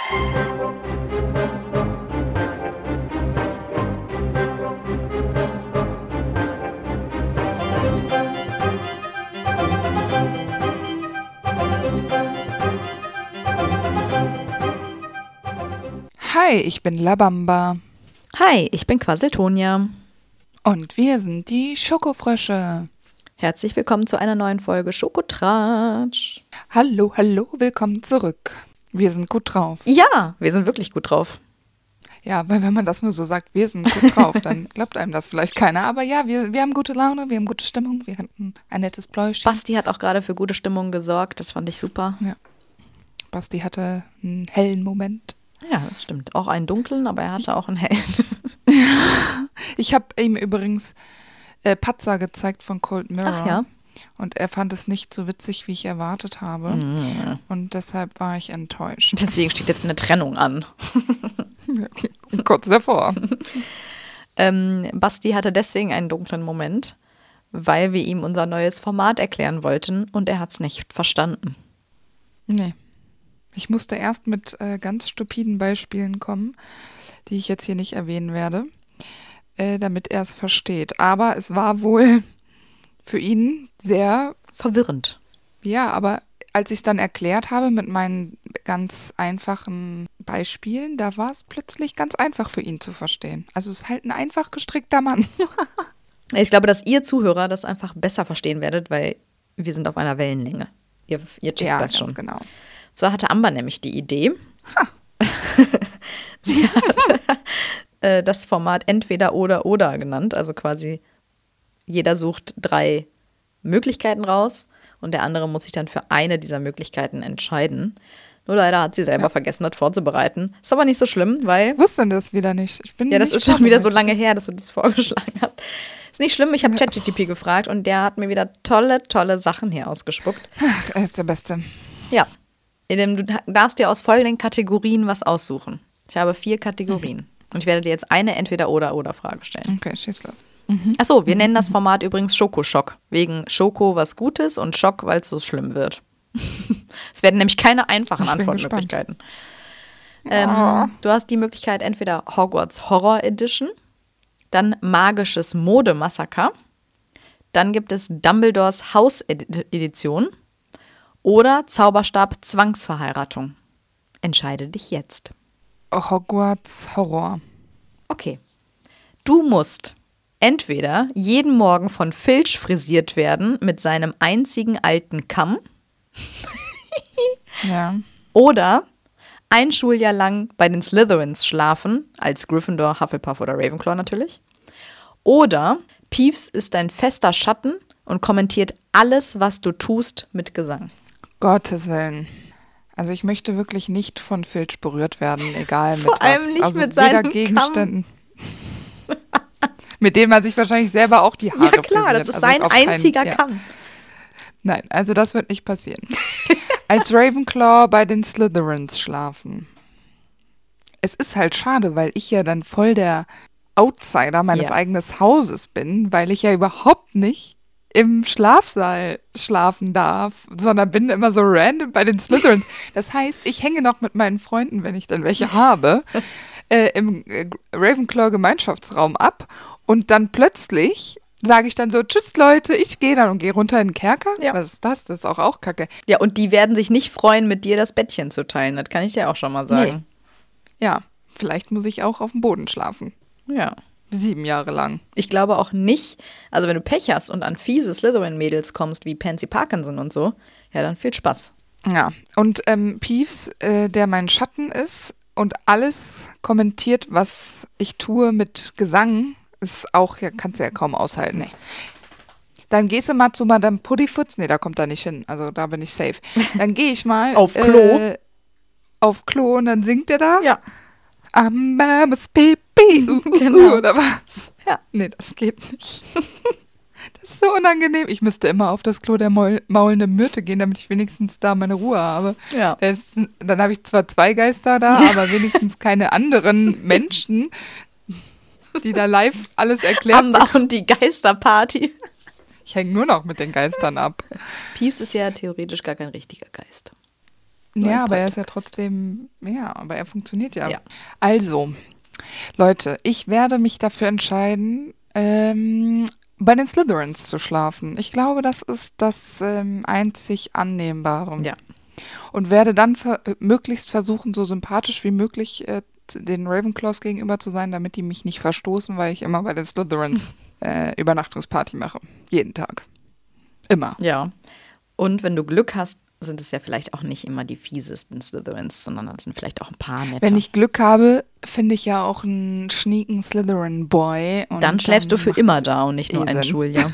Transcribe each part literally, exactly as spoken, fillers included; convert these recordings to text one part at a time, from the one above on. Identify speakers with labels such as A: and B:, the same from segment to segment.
A: Hi, ich bin Labamba.
B: Hi, ich bin Quasseltonia.
A: Und wir sind die Schokofrösche.
B: Herzlich willkommen zu einer neuen Folge Schokotratsch.
A: Hallo, hallo, willkommen zurück. Wir sind gut drauf.
B: Ja, wir sind wirklich gut drauf.
A: Ja, weil wenn man das nur so sagt, wir sind gut drauf, dann glaubt einem das vielleicht keiner. Aber ja, wir, wir haben gute Laune, wir haben gute Stimmung, wir hatten ein nettes Pläuschchen.
B: Basti hat auch gerade für gute Stimmung gesorgt, das fand ich super.
A: Ja. Basti hatte einen hellen Moment.
B: Ja, das stimmt. Auch einen dunklen, aber er hatte auch einen hellen.
A: Ich habe ihm übrigens äh, Patzer gezeigt von Cold Mirror.
B: Ach ja.
A: Und er fand es nicht so witzig, wie ich erwartet habe.
B: Mhm.
A: Und deshalb war ich enttäuscht.
B: Deswegen steht jetzt eine Trennung an.
A: Kurz davor.
B: ähm, Basti hatte deswegen einen dunklen Moment, weil wir ihm unser neues Format erklären wollten und er hat es nicht verstanden.
A: Nee. Ich musste erst mit äh, ganz stupiden Beispielen kommen, die ich jetzt hier nicht erwähnen werde, äh, damit er es versteht. Aber es war wohl für ihn sehr
B: verwirrend.
A: Ja, aber als ich es dann erklärt habe mit meinen ganz einfachen Beispielen, da war es plötzlich ganz einfach für ihn zu verstehen. Also es ist halt ein einfach gestrickter Mann.
B: Ich glaube, dass ihr Zuhörer das einfach besser verstehen werdet, weil wir sind auf einer Wellenlänge. Ihr, ihr checkt
A: ja,
B: das
A: ganz
B: schon.
A: Genau.
B: So hatte Amber nämlich die Idee.
A: Ha.
B: Sie hat äh, das Format entweder oder oder genannt. Also quasi jeder sucht drei Möglichkeiten raus und der andere muss sich dann für eine dieser Möglichkeiten entscheiden. Nur leider hat sie selber ja. vergessen, das vorzubereiten. Ist aber nicht so schlimm, weil...
A: Ich wusste das wieder nicht. Ich bin
B: ja, das
A: nicht
B: ist schon wieder so lange her, dass du das vorgeschlagen hast. Ist nicht schlimm, ich habe ja. ChatGPT gefragt und der hat mir wieder tolle, tolle Sachen hier ausgespuckt.
A: Ach, er ist der Beste.
B: Ja. Du darfst dir aus folgenden Kategorien was aussuchen. Ich habe vier Kategorien. Mhm. Und ich werde dir jetzt eine Entweder-Oder-Oder-Frage stellen.
A: Okay, schieß los. Mhm.
B: Achso, wir mhm. nennen das Format übrigens Schokoschock. Wegen Schoko was Gutes und Schock, weil es so schlimm wird. Es werden nämlich keine einfachen Antwortmöglichkeiten. Ähm, oh. Du hast die Möglichkeit entweder Hogwarts Horror Edition, dann Magisches Modemassaker, dann gibt es Dumbledores Haus Edition oder Zauberstab Zwangsverheiratung. Entscheide dich jetzt.
A: Hogwarts Horror.
B: Okay. Du musst entweder jeden Morgen von Filch frisiert werden mit seinem einzigen alten Kamm.
A: Ja.
B: Oder ein Schuljahr lang bei den Slytherins schlafen, als Gryffindor, Hufflepuff oder Ravenclaw natürlich. Oder Peeves ist ein fester Schatten und kommentiert alles, was du tust, mit Gesang.
A: Gottes Willen. Also ich möchte wirklich nicht von Filch berührt werden, egal mit
B: Vor
A: was.
B: allem nicht
A: also
B: mit
A: weder
B: seinen
A: Gegenständen. Mit dem man sich wahrscheinlich selber auch die Haare
B: Ja klar,
A: frisiert.
B: das ist
A: also
B: sein einziger
A: keinen, ja.
B: Kamm.
A: Nein, also das wird nicht passieren. Als Ravenclaw bei den Slytherins schlafen. Es ist halt schade, weil ich ja dann voll der Outsider meines
B: ja. eigenen
A: Hauses bin, weil ich ja überhaupt nicht im Schlafsaal schlafen darf, sondern bin immer so random bei den Slytherins. Das heißt, ich hänge noch mit meinen Freunden, wenn ich dann welche habe, äh, im äh, Ravenclaw-Gemeinschaftsraum ab und dann plötzlich sage ich dann so, tschüss Leute, ich gehe dann und gehe runter in den Kerker.
B: Ja.
A: Was ist das? Das ist auch, auch kacke.
B: Ja, und die werden sich nicht freuen, mit dir das Bettchen zu teilen. Das kann ich dir auch schon mal sagen.
A: Nee. Ja, vielleicht muss ich auch auf dem Boden schlafen.
B: Ja.
A: Sieben Jahre lang.
B: Ich glaube auch nicht, also wenn du Pech hast und an fiese Slytherin-Mädels kommst, wie Pansy Parkinson und so, ja, dann viel Spaß.
A: Ja, und ähm, Peeves, äh, der mein Schatten ist und alles kommentiert, was ich tue mit Gesang, ist auch, ja, kannst du ja kaum aushalten.
B: Nee.
A: Dann gehst du mal zu Madame Puddifuts, nee, da kommt er nicht hin, also da bin ich safe. Dann gehe ich mal
B: auf Klo.
A: Äh, auf Klo und dann singt er da.
B: Ja.
A: Amamas Pipi, uh, uh,
B: genau.
A: uh, oder was?
B: Ja.
A: Nee, das geht nicht. Das ist so unangenehm. Ich müsste immer auf das Klo der Maul- maulenden Myrte gehen, damit ich wenigstens da meine Ruhe habe.
B: Ja.
A: Das ist, dann habe ich zwar zwei Geister da,
B: Ja.
A: aber wenigstens keine anderen Menschen, die da live alles erklären.
B: Amber und die Geisterparty.
A: Ich hänge nur noch mit den Geistern ab.
B: Peeves ist ja theoretisch gar kein richtiger Geist.
A: Ja, aber er ist ja trotzdem, ja, aber er funktioniert ja.
B: Ja.
A: Also, Leute, ich werde mich dafür entscheiden, ähm, bei den Slytherins zu schlafen. Ich glaube, das ist das ähm, einzig Annehmbare.
B: Ja.
A: Und werde dann ver möglichst versuchen, so sympathisch wie möglich äh, den Ravenclaws gegenüber zu sein, damit die mich nicht verstoßen, weil ich immer bei den Slytherins äh, Übernachtungsparty mache. Jeden Tag. Immer.
B: Ja. Und wenn du Glück hast, sind es ja vielleicht auch nicht immer die fiesesten Slytherins, sondern das sind vielleicht auch ein paar nette.
A: Wenn ich Glück habe, finde ich ja auch einen schnieken Slytherin-Boy.
B: Dann schläfst du für immer da und nicht nur
A: eh
B: ein
A: Sinn.
B: Schuljahr.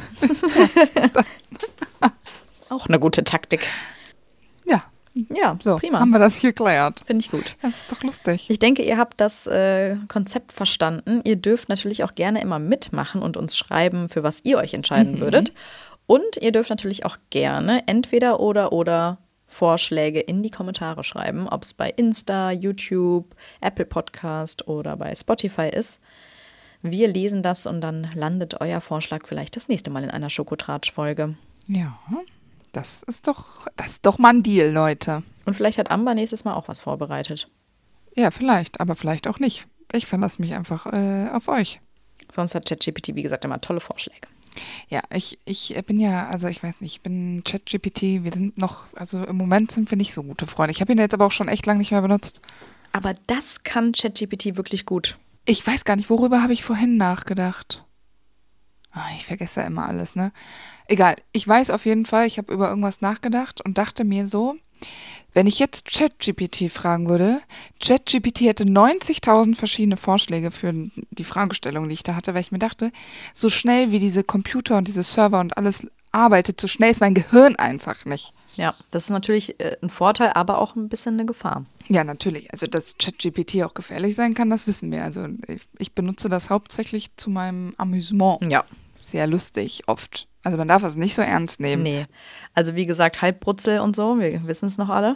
B: Auch eine gute Taktik.
A: Ja,
B: Ja,
A: so,
B: prima.
A: haben wir das hier geklärt.
B: Finde ich gut.
A: Das ist doch lustig.
B: Ich denke, ihr habt das äh, Konzept verstanden. Ihr dürft natürlich auch gerne immer mitmachen und uns schreiben, für was ihr euch entscheiden
A: Mhm.
B: würdet. Und ihr dürft natürlich auch gerne entweder oder oder Vorschläge in die Kommentare schreiben, ob es bei Insta, YouTube, Apple Podcast oder bei Spotify ist. Wir lesen das und dann landet euer Vorschlag vielleicht das nächste Mal in einer Schokotratsch-Folge.
A: Ja, das ist doch, das ist doch mal ein Deal, Leute.
B: Und vielleicht hat Amber nächstes Mal auch was vorbereitet.
A: Ja, vielleicht, aber vielleicht auch nicht. Ich verlasse mich einfach äh, auf euch.
B: Sonst hat ChatGPT, wie gesagt, immer tolle Vorschläge.
A: Ja, ich, ich bin ja, also ich weiß nicht, ich bin ChatGPT, wir sind noch, also im Moment sind wir nicht so gute Freunde. Ich habe ihn jetzt aber auch schon echt lange nicht mehr benutzt.
B: Aber das kann ChatGPT wirklich gut.
A: Ich weiß gar nicht, worüber habe ich vorhin nachgedacht? Ah, ich vergesse ja immer alles, ne? Egal, ich weiß auf jeden Fall, ich habe über irgendwas nachgedacht und dachte mir so, wenn ich jetzt ChatGPT fragen würde, ChatGPT hätte neunzigtausend verschiedene Vorschläge für die Fragestellung, die ich da hatte, weil ich mir dachte, so schnell wie diese Computer und diese Server und alles arbeitet, so schnell ist mein Gehirn einfach nicht.
B: Ja, das ist natürlich äh, ein Vorteil, aber auch ein bisschen eine Gefahr.
A: Ja, natürlich. Also, dass ChatGPT auch gefährlich sein kann, das wissen wir. Also, ich, ich benutze das hauptsächlich zu meinem Amüsement.
B: Ja.
A: Sehr lustig, oft. Also, man darf es nicht so ernst nehmen.
B: Nee. Also wie gesagt, Halbbrutzel und so, wir wissen es noch alle.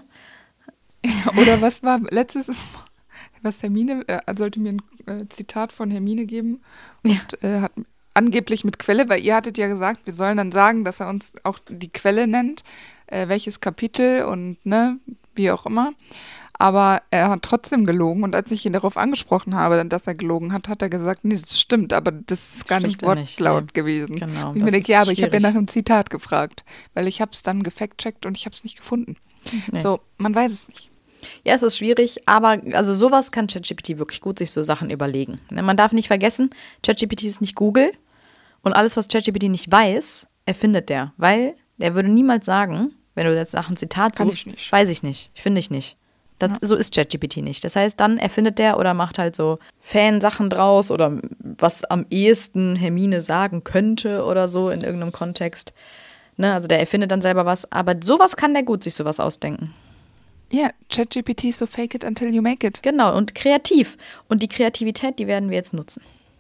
A: Oder was war letztes, was Hermine, er sollte mir ein äh, Zitat von Hermine geben und äh, hat angeblich mit Quelle, weil ihr hattet ja gesagt, wir sollen dann sagen, dass er uns auch die Quelle nennt, äh, welches Kapitel und ne, wie auch immer. Aber er hat trotzdem gelogen und als ich ihn darauf angesprochen habe, dass er gelogen hat, hat er gesagt, nee, das stimmt, aber das ist gar
B: Stimmt
A: nicht
B: ja nicht,
A: wortlaut
B: nee.
A: gewesen.
B: Genau,
A: und ich
B: das
A: mir denke,
B: ist
A: ja, aber ich habe ja
B: schwierig.
A: nach einem Zitat gefragt, weil ich habe es dann gefact-checkt und ich habe es nicht gefunden.
B: Nee.
A: So, man weiß es nicht.
B: Ja, es ist schwierig, aber also sowas kann ChatGPT wirklich gut sich so Sachen überlegen. Ne, man darf nicht vergessen, ChatGPT ist nicht Google und alles, was ChatGPT nicht weiß, erfindet der, weil der würde niemals sagen, wenn du jetzt nach einem Zitat
A: Kann
B: suchst,
A: ich nicht.
B: weiß ich nicht, finde ich nicht. Das,
A: Ja.
B: So ist ChatGPT nicht. Das heißt, dann erfindet der oder macht halt so Fansachen draus oder was am ehesten Hermine sagen könnte oder so in irgendeinem Kontext. Ne, also der erfindet dann selber was, aber sowas kann der gut sich sowas ausdenken.
A: Ja, ChatGPT ist so fake it until you make it.
B: Genau, und kreativ. Und die Kreativität, die werden wir jetzt nutzen.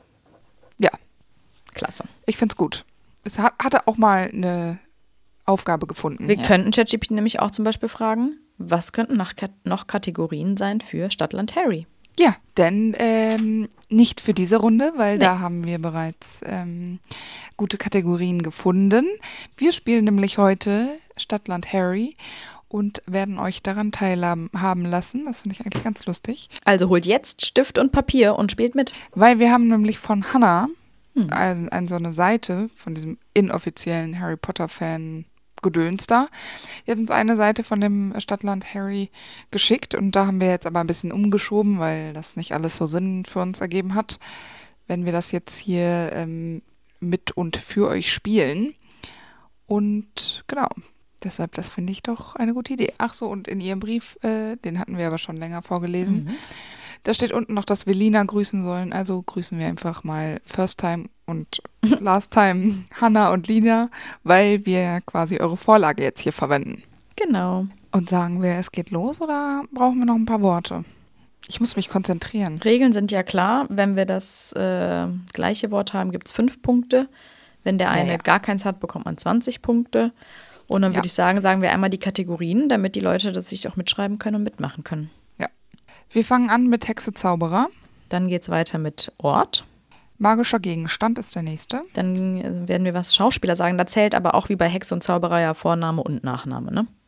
A: Ja,
B: Klasse.
A: ich find's gut. Es hat, hatte auch mal eine Aufgabe gefunden.
B: Wir
A: ja.
B: könnten ChatGPT nämlich auch zum Beispiel fragen, was könnten nach, noch Kategorien sein für Stadtland Harry?
A: Ja, denn ähm, nicht für diese Runde, weil
B: Nee.
A: da haben wir bereits ähm, gute Kategorien gefunden. Wir spielen nämlich heute Stadtland Harry und werden euch daran teilhaben haben lassen. Das finde ich eigentlich ganz lustig.
B: Also holt jetzt Stift und Papier und spielt mit.
A: Weil wir haben nämlich von Hannah
B: Hm.
A: ein, ein, so eine Seite von diesem inoffiziellen Harry Potter-Fan Gedöns da. Die hat uns eine Seite von dem Stadtland Harry geschickt und da haben wir jetzt aber ein bisschen umgeschoben, weil das nicht alles so Sinn für uns ergeben hat, wenn wir das jetzt hier ähm, mit und für euch spielen. Und genau, deshalb, das finde ich doch eine gute Idee. Ach so, und in ihrem Brief, äh, den hatten wir aber schon länger vorgelesen,
B: Mhm.
A: da steht unten noch, dass wir Lina grüßen sollen. Also grüßen wir einfach mal First Time und Last Time Hannah und Lina, weil wir quasi eure Vorlage jetzt hier verwenden.
B: Genau.
A: Und sagen wir, es geht los oder brauchen wir noch ein paar Worte? Ich muss mich konzentrieren.
B: Regeln sind ja klar. Wenn wir das äh, gleiche Wort haben, gibt es fünf Punkte. Wenn der eine
A: Ja, ja.
B: gar keins hat, bekommt man zwanzig Punkte. Und dann
A: Ja.
B: würde ich sagen, sagen wir einmal die Kategorien, damit die Leute das sich auch mitschreiben können und mitmachen können.
A: Wir fangen an mit Hexe Zauberer.
B: Dann geht es weiter mit Ort.
A: Magischer Gegenstand ist der nächste.
B: Dann äh, werden wir was Schauspieler sagen. Da zählt aber auch wie bei Hexe und Zauberer ja Vorname und Nachname, ne?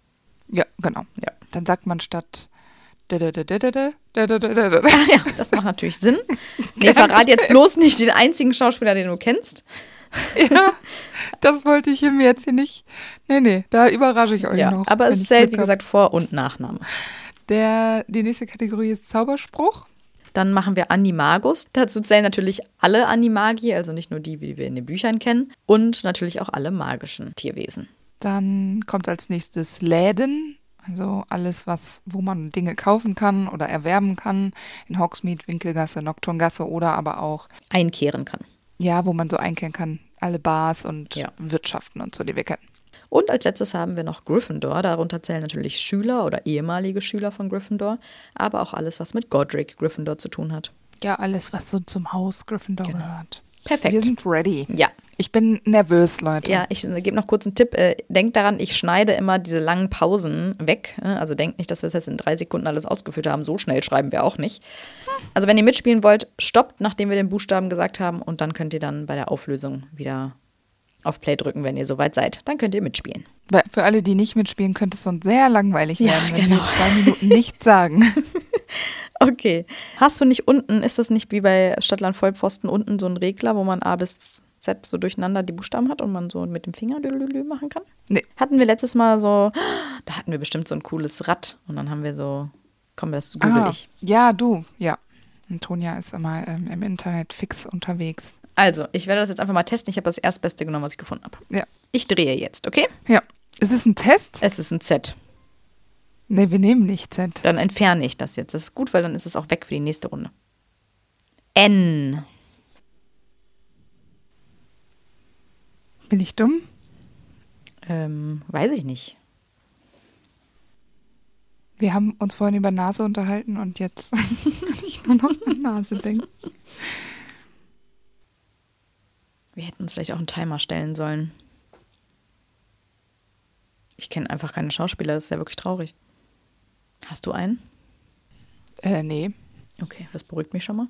A: Ja, genau.
B: Ja.
A: Dann sagt man statt
B: Ah ja, das macht natürlich Sinn. Nee, verrat jetzt bloß nicht den einzigen Schauspieler, den du kennst.
A: Ja, das wollte ich ihm jetzt hier nicht. Nee, nee, da überrasche ich euch
B: Ja,
A: noch.
B: aber
A: wenn
B: es
A: ich
B: zählt, wie
A: Glück hab.
B: gesagt, Vor- und Nachname.
A: Der, die nächste Kategorie ist Zauberspruch.
B: Dann machen wir Animagus. Dazu zählen natürlich alle Animagi, also nicht nur die, die wir in den Büchern kennen. Und natürlich auch alle magischen Tierwesen.
A: Dann kommt als nächstes Läden. Also alles, was, wo man Dinge kaufen kann oder erwerben kann. In Hogsmeade, Winkelgasse, Nocturngasse oder aber auch,
B: Einkehren kann.
A: ja, wo man so einkehren kann. Alle Bars und
B: Ja.
A: Wirtschaften und so, die wir kennen.
B: Und als letztes haben wir noch Gryffindor. Darunter zählen natürlich Schüler oder ehemalige Schüler von Gryffindor, aber auch alles, was mit Godric Gryffindor zu tun hat.
A: Ja, alles, was so zum Haus Gryffindor
B: Genau.
A: gehört.
B: Perfekt.
A: Wir sind ready.
B: Ja.
A: Ich bin nervös, Leute.
B: Ja, ich äh, gebe noch kurz einen Tipp. Äh, denkt daran, ich schneide immer diese langen Pausen weg. Äh, also denkt nicht, dass wir es jetzt in drei Sekunden alles ausgeführt haben. So schnell schreiben wir auch nicht. Also wenn ihr mitspielen wollt, stoppt, nachdem wir den Buchstaben gesagt haben. Und dann könnt ihr dann bei der Auflösung wieder auf Play drücken, wenn ihr soweit seid. Dann könnt ihr mitspielen.
A: Weil für alle, die nicht mitspielen, könnte es sonst sehr langweilig
B: Ja,
A: werden, wenn
B: genau.
A: wir zwei Minuten nichts sagen.
B: Okay. Hast du nicht unten, ist das nicht wie bei Stadtland Vollpfosten unten so ein Regler, wo man A bis Z so durcheinander die Buchstaben hat und man so mit dem Finger lülülü machen kann?
A: Nee.
B: Hatten wir letztes Mal so, da hatten wir bestimmt so ein cooles Rad und dann haben wir so, komm, das google
A: Ah,
B: ich.
A: ja, du, ja. Antonia ist immer ähm, im Internet fix unterwegs.
B: Also, ich werde das jetzt einfach mal testen. Ich habe das Erstbeste genommen, was ich gefunden habe.
A: Ja.
B: Ich drehe jetzt, okay?
A: Ja. Ist es ein Test?
B: Es ist ein Z.
A: Nee, wir nehmen nicht Z.
B: Dann entferne ich das jetzt. Das ist gut, weil dann ist es auch weg für die nächste Runde. N.
A: Bin ich dumm?
B: Ähm, weiß ich nicht.
A: Wir haben uns vorhin über Nase unterhalten und jetzt kann ich nur noch an Nase denken.
B: Wir hätten uns vielleicht auch einen Timer stellen sollen. Ich kenne einfach keine Schauspieler, das ist ja wirklich traurig. Hast du einen?
A: Äh, nee.
B: Okay, das beruhigt mich schon mal.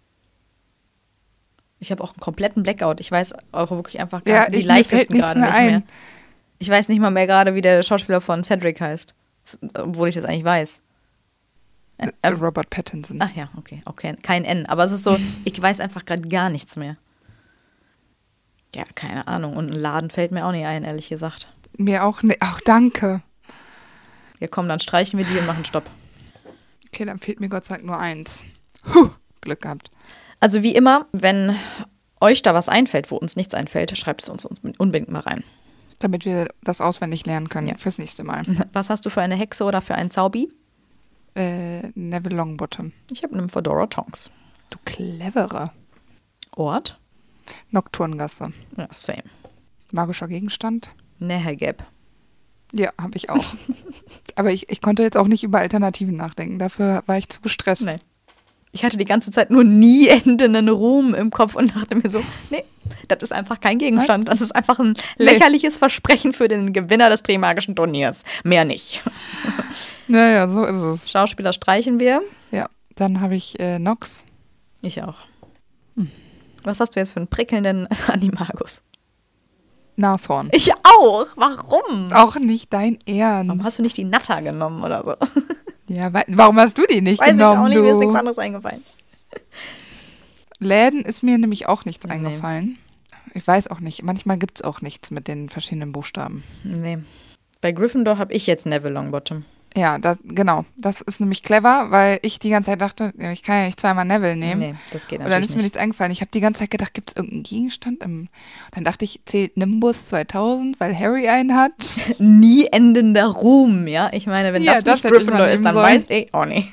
B: Ich habe auch einen kompletten Blackout. Ich weiß auch wirklich einfach gar
A: Ja,
B: die
A: ich, mir fällt
B: leichtesten
A: nichts
B: gerade
A: mehr
B: nicht
A: ein.
B: mehr. Ich weiß nicht mal mehr gerade, wie der Schauspieler von Cedric heißt. S- Obwohl ich das eigentlich weiß. Äh,
A: Äh,
B: äh,
A: Robert Pattinson.
B: ach ja, okay, okay. Kein N. Aber es ist so, ich weiß einfach gerade gar nichts mehr. Ja, keine Ahnung. Und ein Laden fällt mir auch nicht ein, ehrlich gesagt.
A: Mir auch nicht. Ach, danke.
B: Ja, komm, dann streichen wir die und machen Stopp.
A: Okay, dann fehlt mir Gott sei Dank nur eins. Puh, Glück gehabt.
B: Also wie immer, wenn euch da was einfällt, wo uns nichts einfällt, schreibt es uns unbedingt mal rein.
A: Damit wir das auswendig lernen können
B: Ja.
A: fürs nächste Mal.
B: Was hast du für eine Hexe oder für einen Zaubi?
A: Äh, Neville Longbottom.
B: Ich habe einen Fedora Tonks.
A: Du clevere.
B: Ort?
A: Nocturngasse.
B: Ja, same.
A: Magischer Gegenstand.
B: Nehegeb.
A: Ja, habe ich auch. Aber ich, ich konnte jetzt auch nicht über Alternativen nachdenken. Dafür war ich zu gestresst.
B: Nee. Ich hatte die ganze Zeit nur nie endenden Ruhm im Kopf und dachte mir so, nee, das ist einfach kein Gegenstand. Das ist einfach ein lächerliches Versprechen für den Gewinner des Trimagischen Turniers. Mehr nicht.
A: Naja, so ist es.
B: Schauspieler streichen wir.
A: Ja, dann habe ich äh, Nox.
B: Ich auch. Was hast du jetzt für einen prickelnden Animagus?
A: Nashorn.
B: Ich auch. Warum?
A: Auch nicht dein Ernst.
B: Warum hast du nicht die Natter genommen oder so?
A: Ja, wa warum hast du die nicht
B: Weiß
A: genommen,
B: ich auch nicht,
A: du?
B: mir ist nichts anderes eingefallen.
A: Läden ist mir nämlich auch nichts
B: Nee.
A: eingefallen. Ich weiß auch nicht. Manchmal gibt es auch nichts mit den verschiedenen Buchstaben.
B: Nee. Bei Gryffindor habe ich jetzt Neville Longbottom.
A: Ja, das, genau. Das ist nämlich clever, weil ich die ganze Zeit dachte, ja, ich kann ja nicht zweimal Neville nehmen.
B: Nee, das geht
A: Und dann
B: natürlich
A: ist mir
B: nicht.
A: nichts eingefallen. Ich habe die ganze Zeit gedacht, gibt es irgendeinen Gegenstand? Im dann dachte ich, zählt Nimbus zweitausend, weil Harry einen hat.
B: Nie endender Ruhm, ja? Ich meine, wenn
A: Ja,
B: das,
A: das
B: nicht
A: hätte
B: Gryffindor
A: man
B: ist,
A: nehmen
B: dann
A: sollen.
B: weiß ich auch nicht.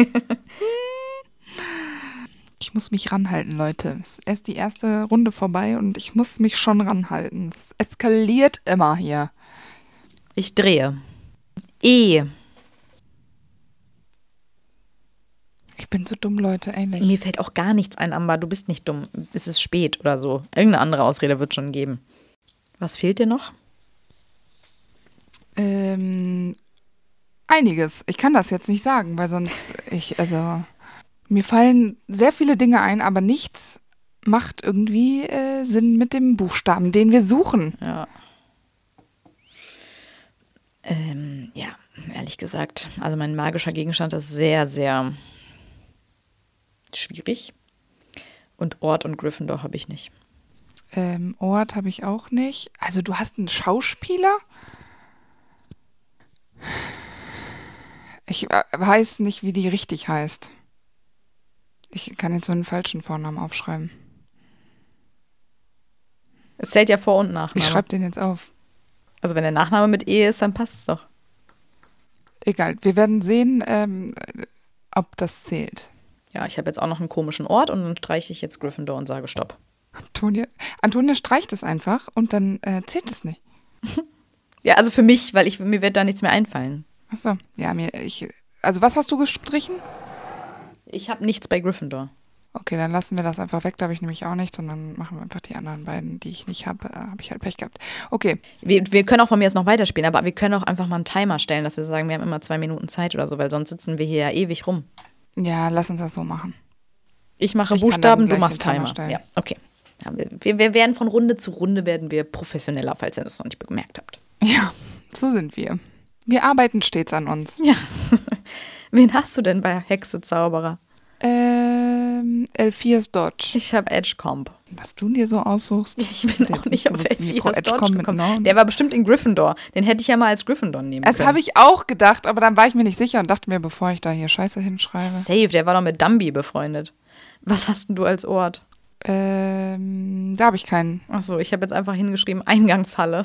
A: Ich muss mich ranhalten, Leute. Es ist erst die erste Runde vorbei und ich muss mich schon ranhalten. Es eskaliert immer hier.
B: Ich drehe. E.
A: Ich bin so dumm, Leute, ehrlich.
B: Mir fällt auch gar nichts ein, Amber. Du bist nicht dumm. Es ist spät oder so. Irgendeine andere Ausrede wird schon geben. Was fehlt dir noch?
A: Ähm, einiges. Ich kann das jetzt nicht sagen, weil sonst ich, also, mir fallen sehr viele Dinge ein, aber nichts macht irgendwie äh, Sinn mit dem Buchstaben, den wir suchen.
B: Ja. Ähm, ja. Ehrlich gesagt, also mein magischer Gegenstand ist sehr, sehr schwierig. Und Ort und Gryffindor habe ich nicht.
A: Ähm, Ort habe ich auch nicht. Also du hast einen Schauspieler? Ich äh, weiß nicht, wie die richtig heißt. Ich kann jetzt so einen falschen Vornamen aufschreiben.
B: Es zählt ja Vor- und Nachname.
A: Ich schreibe den jetzt auf.
B: Also wenn der Nachname mit E ist, dann passt es doch.
A: Egal, wir werden sehen, ähm, ob das zählt.
B: Ja, ich habe jetzt auch noch einen komischen Ort und dann streiche ich jetzt Gryffindor und sage Stopp.
A: Antonia, Antonia streicht es einfach und dann äh, zählt es nicht.
B: Ja, also für mich, weil ich, mir wird da nichts mehr einfallen.
A: Achso, ja, mir, ich, also was hast du gestrichen?
B: Ich habe nichts bei Gryffindor.
A: Okay, dann lassen wir das einfach weg, da habe ich nämlich auch nichts und dann machen wir einfach die anderen beiden, die ich nicht habe, äh, habe ich halt Pech gehabt. Okay.
B: Wir, wir können auch von mir jetzt noch weiterspielen, aber wir können auch einfach mal einen Timer stellen, dass wir sagen, wir haben immer zwei Minuten Zeit oder so, weil sonst sitzen wir hier ja ewig rum.
A: Ja, lass uns das so machen.
B: Ich mache
A: Ich kann
B: Buchstaben,
A: dann
B: du
A: gleich
B: machst
A: den Timer
B: Timer.
A: stellen.
B: Ja, okay. Ja, wir, wir werden von Runde zu Runde werden wir professioneller, falls ihr das noch nicht bemerkt habt.
A: Ja, so sind wir. Wir arbeiten stets an uns.
B: Ja. Wen hast du denn bei Hexe Zauberer?
A: Ähm, Elphias Dodge.
B: Ich habe Edgecomb.
A: Was du dir so aussuchst.
B: Ich bin
A: hätte
B: auch
A: jetzt
B: nicht auf
A: gewusst, wie Frau
B: Elphias
A: Edgecomb
B: Dodge
A: mit
B: gekommen.
A: Namen.
B: Der war bestimmt in Gryffindor. Den hätte ich ja mal als Gryffindor nehmen
A: Das
B: können.
A: habe ich auch gedacht, aber dann war ich mir nicht sicher und dachte mir, bevor ich da hier Scheiße hinschreibe.
B: Safe, der war doch mit Dumby befreundet. Was hast denn du als Ort?
A: Ähm, da habe ich keinen.
B: Achso, ich habe jetzt einfach hingeschrieben Eingangshalle.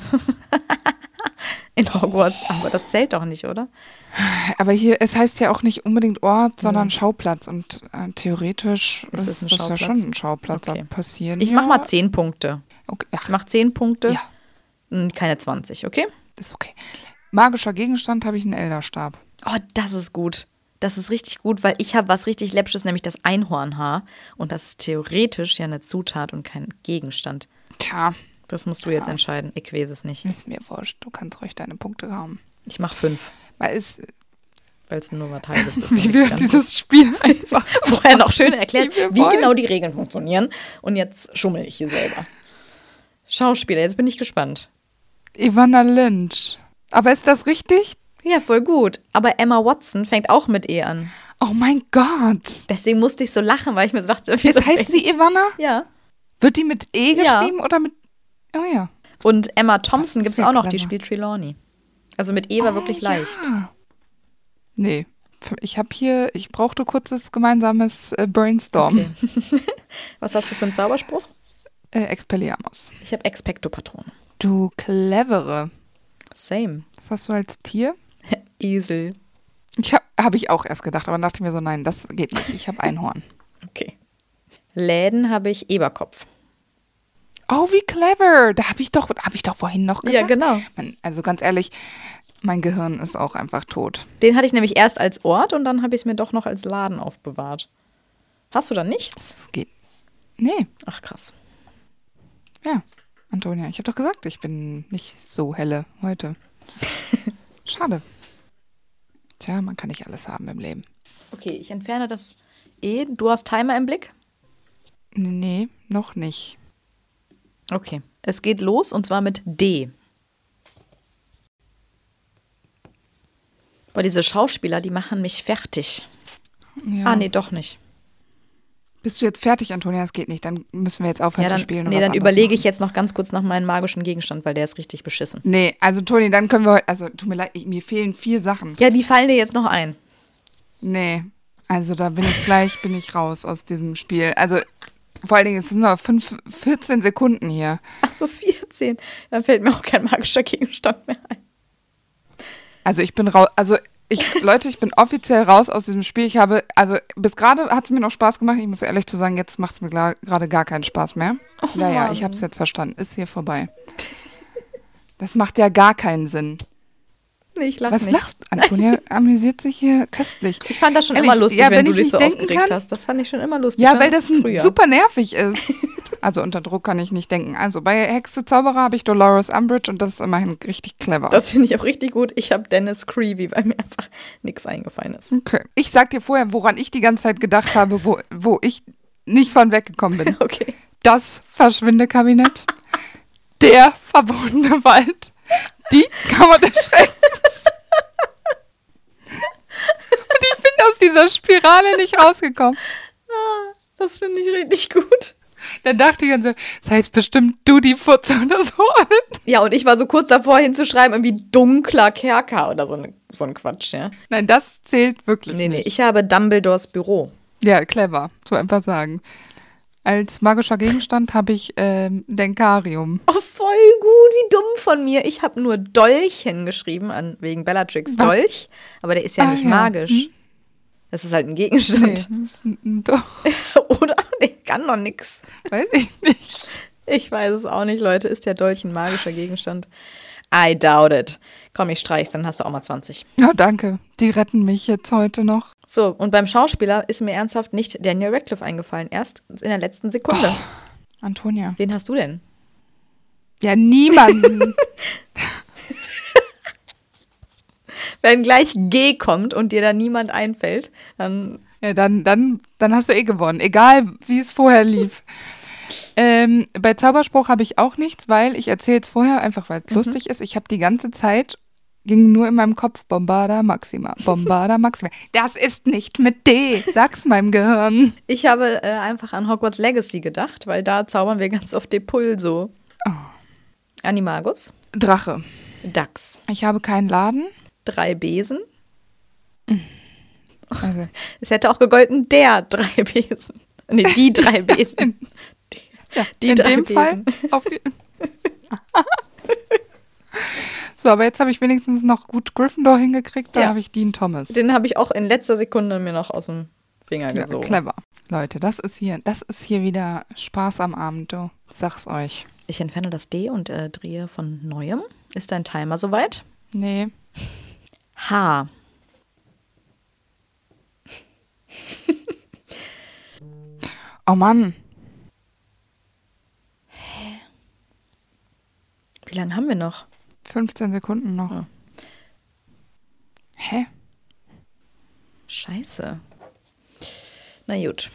B: In Hogwarts, aber das zählt doch nicht, oder?
A: Aber hier, es heißt ja auch nicht unbedingt Ort, sondern Schauplatz. Und äh, theoretisch
B: Ist
A: ist,
B: es ein
A: das ja
B: Schauplatz?
A: schon ein Schauplatz.
B: Okay.
A: Da passieren
B: Ich
A: ja,
B: mach mal zehn Punkte.
A: Okay.
B: Ich
A: Ach,
B: mach zehn Punkte,
A: ja,
B: und keine zwanzig, okay?
A: das ist okay. Magischer Gegenstand habe ich einen Elderstab.
B: Oh, das ist gut. Das ist richtig gut, weil ich habe was richtig Läppsches, nämlich das Einhornhaar. Und das ist theoretisch ja eine Zutat und kein Gegenstand.
A: Tja,
B: Das musst du jetzt entscheiden. Ich weiß es nicht.
A: ist mir wurscht. Du kannst ruhig deine Punkte haben.
B: Ich mach fünf,
A: Weil es,
B: weil es nur was Halbes ist. und
A: wie
B: nichts
A: wir
B: Ganzes.
A: dieses Spiel einfach.
B: Vorher noch schön erklärt,
A: Wie wir
B: wie
A: wollen.
B: genau die Regeln funktionieren. Und jetzt schummel ich hier selber. Schauspieler, jetzt bin ich gespannt.
A: Ivana Lynch. Aber ist das richtig?
B: Ja, voll gut. Aber Emma Watson fängt auch mit E an.
A: Oh mein Gott.
B: Deswegen musste ich so lachen, weil ich mir so dachte,
A: Es
B: wieso
A: heißt sie Ivana?
B: Ja.
A: Wird die mit E
B: Ja.
A: geschrieben oder mit. Oh ja.
B: Und Emma Thompson
A: Das ist
B: gibt es
A: sehr
B: auch noch, die
A: clever.
B: spielt Trelawney. Also mit E war
A: Oh,
B: wirklich
A: ja.
B: leicht.
A: Nee. Ich habe hier, ich brauchte kurzes gemeinsames äh, Brainstorm.
B: Okay. Was hast du für einen Zauberspruch?
A: Äh, Expelliarmus.
B: Ich habe Expecto Patronum.
A: Du clevere.
B: Same.
A: Was hast du als Tier?
B: Esel.
A: Ich habe hab ich auch erst gedacht, aber dann dachte ich mir so, nein, das geht nicht. Ich habe Einhorn.
B: Okay. Läden habe ich Eberkopf.
A: Oh, wie clever. Da habe ich doch, habe ich doch vorhin noch gesagt.
B: Ja, genau.
A: Man, also ganz ehrlich, mein Gehirn ist auch einfach tot.
B: Den hatte ich nämlich erst als Ort und dann habe ich es mir doch noch als Laden aufbewahrt. Hast du da nichts?
A: Das geht. Nee,
B: Ach, krass.
A: ja. Antonia, ich habe doch gesagt, ich bin nicht so helle heute. Schade. Tja, man kann nicht alles haben im Leben.
B: Okay, ich entferne das E. Du hast Timer im Blick?
A: Nee, noch nicht.
B: Okay. Es geht los und zwar mit D. Boah, diese Schauspieler, die machen mich fertig.
A: Ja.
B: Ah, nee, doch nicht.
A: Bist du jetzt fertig, Antonia? Es geht nicht. Dann müssen wir jetzt aufhören
B: Ja, dann,
A: zu spielen. und
B: nee,
A: was
B: dann
A: anderes
B: überlege
A: machen.
B: ich jetzt noch ganz kurz nach meinem magischen Gegenstand, weil der ist richtig beschissen.
A: Nee, also Toni, dann können wir heute, also tut mir leid, ich, mir fehlen vier Sachen.
B: Ja, die fallen dir jetzt noch ein.
A: Nee, also da bin ich gleich, bin ich raus aus diesem Spiel. Also vor allen Dingen, es sind noch fünf, vierzehn Sekunden hier.
B: Ach so, vierzehn. Dann fällt mir auch kein magischer Gegenstand mehr ein.
A: Also ich bin raus, also ich, Leute, ich bin offiziell raus aus diesem Spiel. Ich habe, also bis gerade hat es mir noch Spaß gemacht. Ich muss ehrlich zu sagen, jetzt macht es mir gra- gerade gar keinen Spaß mehr.
B: Oh,
A: ja, ja,
B: Mann.
A: ich habe es jetzt verstanden. Ist hier vorbei. Das macht ja gar keinen Sinn.
B: Nee, ich lach
A: Was
B: nicht.
A: lachst du? Antonia amüsiert sich hier köstlich.
B: Ich fand das schon
A: Ehrlich,
B: immer lustig,
A: ja,
B: wenn,
A: wenn
B: du
A: ich
B: dich
A: nicht
B: so
A: denken
B: aufgeregt
A: kann.
B: hast. Das fand ich schon immer lustig.
A: Ja,
B: ne?
A: weil das
B: Früher.
A: super nervig ist. Also unter Druck kann ich nicht denken. Also bei Hexe Zauberer habe ich Dolores Umbridge und das ist immerhin richtig clever.
B: Das finde ich auch richtig gut. Ich habe Dennis Creevy, weil mir einfach nichts eingefallen ist.
A: Okay. Ich sag dir vorher, woran ich die ganze Zeit gedacht habe, wo, wo ich nicht von weggekommen bin.
B: Okay.
A: Das Verschwindekabinett, der verbotene Wald, die Kammer des Schreckens. aus dieser Spirale nicht rausgekommen.
B: Ah, das finde ich richtig gut.
A: Dann dachte ich dann so, das heißt bestimmt Dudi-Futze oder so.
B: Ja, und ich war so kurz davor hinzuschreiben, irgendwie dunkler Kerker oder so, ne, so ein Quatsch, ja.
A: Nein, das zählt wirklich
B: Nee, nee,
A: nicht.
B: ich habe Dumbledores Büro.
A: Ja, clever, so einfach sagen. Als magischer Gegenstand habe ich ähm, Denkarium.
B: Oh, voll gut, wie dumm von mir. Ich habe nur Dolchen geschrieben, an, wegen Bellatrix
A: Was?
B: Dolch, aber der ist ja
A: Ah,
B: nicht
A: ja.
B: magisch.
A: Hm?
B: Das ist halt ein
A: Nee,
B: Gegenstand.
A: ist n- n- doch,
B: Oder? Der kann doch nix.
A: weiß ich nicht.
B: Ich weiß es auch nicht, Leute. Ist der Dolch ein magischer Gegenstand? I doubt it. Komm, ich streich's, dann hast du auch mal zwanzig.
A: Ja, danke. Die retten mich jetzt heute noch.
B: So, und beim Schauspieler ist mir ernsthaft nicht Daniel Radcliffe eingefallen. Erst in der letzten Sekunde.
A: Antonia.
B: Wen hast du denn?
A: Ja, niemanden.
B: Wenn gleich G kommt und dir da niemand einfällt, dann
A: Ja, dann, dann, dann hast du eh gewonnen. Egal, wie es vorher lief. ähm, bei Zauberspruch habe ich auch nichts, weil ich erzähle es vorher, einfach weil es
B: Mhm.
A: lustig ist. Ich habe die ganze Zeit, ging nur in meinem Kopf Bombarda Maxima, Bombarda Maxima. Das ist nicht mit D, sag's meinem Gehirn.
B: Ich habe äh, einfach an Hogwarts Legacy gedacht, weil da zaubern wir ganz oft Depulso.
A: Oh.
B: Animagus,
A: Drache.
B: Dachs,
A: Ich habe keinen Laden.
B: drei Besen.
A: Also,
B: Es hätte auch gegolten, der drei Besen. Nee, die drei Besen. Die,
A: ja,
B: die
A: in
B: drei
A: dem
B: Besen.
A: Fall auf je- So, aber jetzt habe ich wenigstens noch gut Gryffindor hingekriegt. Da
B: Ja.
A: habe ich Dean Thomas.
B: Den habe ich auch in letzter Sekunde mir noch aus dem Finger
A: Ja,
B: gesogen.
A: clever. Leute, das ist hier, das ist hier wieder Spaß am Abend, du. Sag's euch.
B: Ich entferne das D und äh, drehe von Neuem. Ist dein Timer soweit?
A: Nee.
B: H.
A: Oh Mann.
B: Wie lange haben wir noch?
A: fünfzehn Sekunden noch.
B: Ja.
A: Hä?
B: Scheiße. Na gut.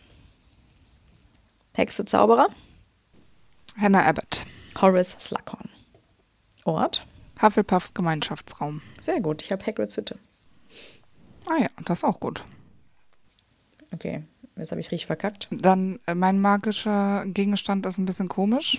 B: Hexe, Zauberer.
A: Hannah Abbott.
B: Horace Slughorn. Ort.
A: Hufflepuffs Gemeinschaftsraum.
B: Sehr gut, ich habe Hagrids Hütte.
A: Ah ja, das ist auch gut.
B: Okay, jetzt habe ich richtig verkackt.
A: Dann, äh, mein magischer Gegenstand ist ein bisschen komisch.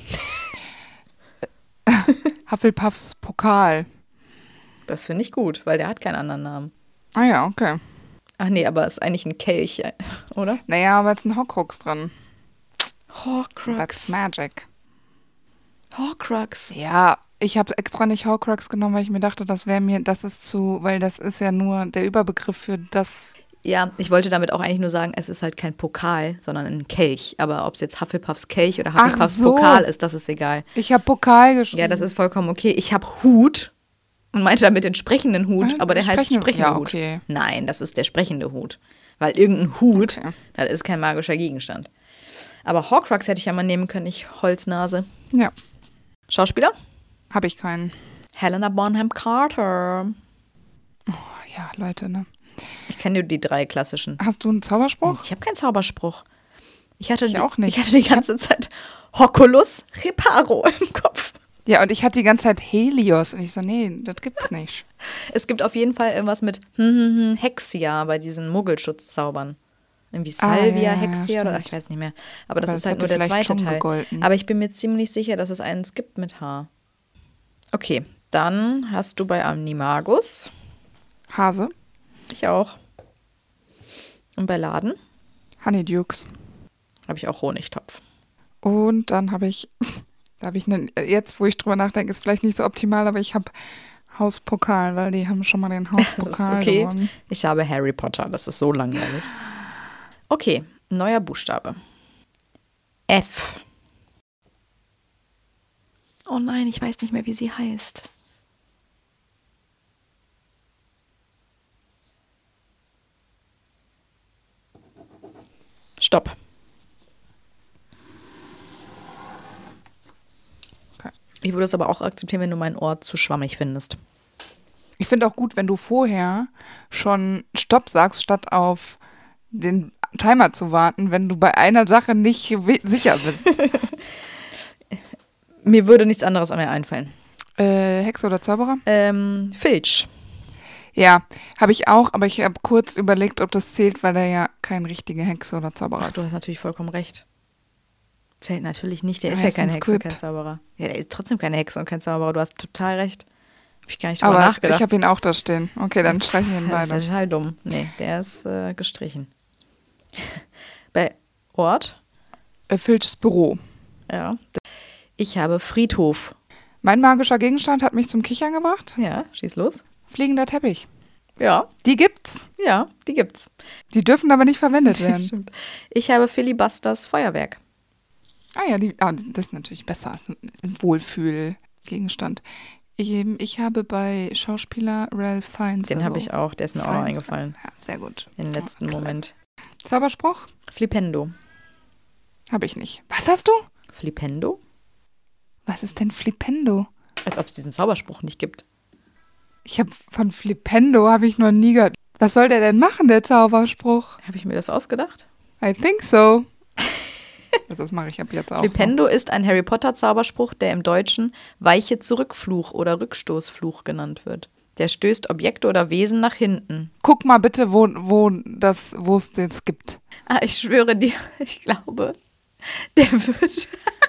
A: Hufflepuffs Pokal.
B: Das finde ich gut, weil der hat keinen anderen Namen.
A: Ah ja, okay.
B: Ach nee, aber es ist eigentlich ein Kelch, äh, oder?
A: Naja, aber jetzt ein Horcrux dran. That's
B: Horcrux.
A: magic.
B: Horcrux.
A: Ja, ich habe extra nicht Horcrux genommen, weil ich mir dachte, das wäre mir, das ist zu, weil das ist ja nur der Überbegriff für das.
B: Ja, ich wollte damit auch eigentlich nur sagen, es ist halt kein Pokal, sondern ein Kelch. Aber ob es jetzt Hufflepuffs Kelch oder
A: Ach
B: Hufflepuffs
A: so.
B: Pokal ist, das ist egal.
A: Ich habe Pokal geschrieben.
B: Ja, das ist vollkommen okay. Ich habe Hut und meinte damit den sprechenden Hut,
A: Ah,
B: aber der heißt
A: sprechende-
B: sprechender
A: ja,
B: Hut.
A: okay.
B: Nein, das ist der sprechende Hut. Weil irgendein Hut,
A: Okay.
B: das ist kein magischer Gegenstand. Aber Horcrux hätte ich ja mal nehmen können, ich Holznase.
A: Ja,
B: Schauspieler?
A: habe ich keinen.
B: Helena Bonham Carter.
A: Oh, ja, Leute, ne?
B: Ich kenne die drei klassischen.
A: Hast du einen Zauberspruch?
B: Ich habe keinen Zauberspruch. Ich hatte,
A: Ich
B: die,
A: auch nicht.
B: Ich hatte die ganze Zeit Hoculus Reparo im Kopf.
A: Ja, und ich hatte die ganze Zeit Helios. Und ich so, nee, das gibt's nicht.
B: Es gibt auf jeden Fall irgendwas mit hm, hm, hm, Hexia bei diesen Muggelschutzaubern. Irgendwie
A: Ah,
B: Salvia,
A: ja, ja,
B: Hexia oder
A: stimmt.
B: ich weiß nicht mehr. Aber das
A: Aber
B: ist
A: das
B: halt nur
A: hätte
B: der
A: vielleicht
B: zweite
A: schon
B: Teil.
A: gegolten.
B: Aber ich bin mir ziemlich sicher, dass es eins gibt mit H. Okay, dann hast du bei Animagus.
A: Hase,
B: Ich auch. Und bei Laden
A: Honeydukes.
B: habe ich auch Honigtopf.
A: Und dann habe ich, da habe ich einen, jetzt, wo ich drüber nachdenke, ist vielleicht nicht so optimal, aber ich habe Hauspokal, weil die haben schon mal den Hauspokal
B: okay.
A: gewonnen.
B: Ich habe Harry Potter, das ist so langweilig. Okay, neuer Buchstabe. F. Oh nein, ich weiß nicht mehr, wie sie heißt. Stopp.
A: Okay.
B: Ich würde es aber auch akzeptieren, wenn du meinen Ort zu schwammig findest.
A: Ich finde auch gut, wenn du vorher schon Stopp sagst, statt auf den Timer zu warten, wenn du bei einer Sache nicht we- sicher bist.
B: Mir würde nichts anderes an mir einfallen.
A: äh, Hexe oder Zauberer?
B: Ähm, Filch.
A: Ja, habe ich auch, aber ich habe kurz überlegt, ob das zählt, weil er ja kein richtiger Hexe oder Zauberer
B: Ach,
A: ist.
B: du hast natürlich vollkommen recht. Zählt natürlich nicht, der
A: Ja,
B: ist
A: er
B: ja
A: ist
B: keine
A: ein
B: Hexe und
A: Squib.
B: kein Zauberer. Ja, der ist trotzdem keine Hexe und kein Zauberer, du hast total recht. Hab ich gar nicht drüber
A: Aber
B: nachgedacht.
A: ich habe ihn auch da stehen. Okay, dann streichen wir ihn
B: Das ist ja
A: beide.
B: total dumm. Nee, der ist äh, gestrichen. Bei Ort?
A: Äh, Filchs Büro.
B: Ja. Ich habe Friedhof.
A: Mein magischer Gegenstand hat mich zum Kichern gebracht.
B: Ja, schieß los.
A: Fliegender Teppich.
B: Ja,
A: Die gibt's.
B: ja, die gibt's.
A: Die dürfen aber nicht verwendet werden.
B: Stimmt. Ich habe Filibusters Feuerwerk.
A: Ah ja, die, ah, das ist natürlich besser. Ein Wohlfühlgegenstand. Ich, eben- ich habe bei Schauspieler Ralph Fiennes.
B: Den
A: also
B: habe ich auch, der ist mir auch noch
A: Fiennes.
B: eingefallen.
A: Ja, sehr gut.
B: Im letzten
A: Okay.
B: Moment.
A: Zauberspruch?
B: Flipendo.
A: Habe ich nicht. Was hast du?
B: Flipendo?
A: Was ist denn Flipendo?
B: Als ob es diesen Zauberspruch nicht gibt.
A: Ich habe von Flipendo habe ich noch nie gehört. Was soll der denn machen, der Zauberspruch?
B: Habe ich mir das ausgedacht?
A: I think so. Also das mache ich ab jetzt auch
B: Flipendo ist ein Harry Potter Zauberspruch, der im Deutschen Weiche Zurückfluch oder Rückstoßfluch genannt wird. Der stößt Objekte oder Wesen nach hinten.
A: so. Guck mal bitte, wo, wo das, wo es jetzt gibt.
B: Ah, ich schwöre dir, ich glaube, der wird.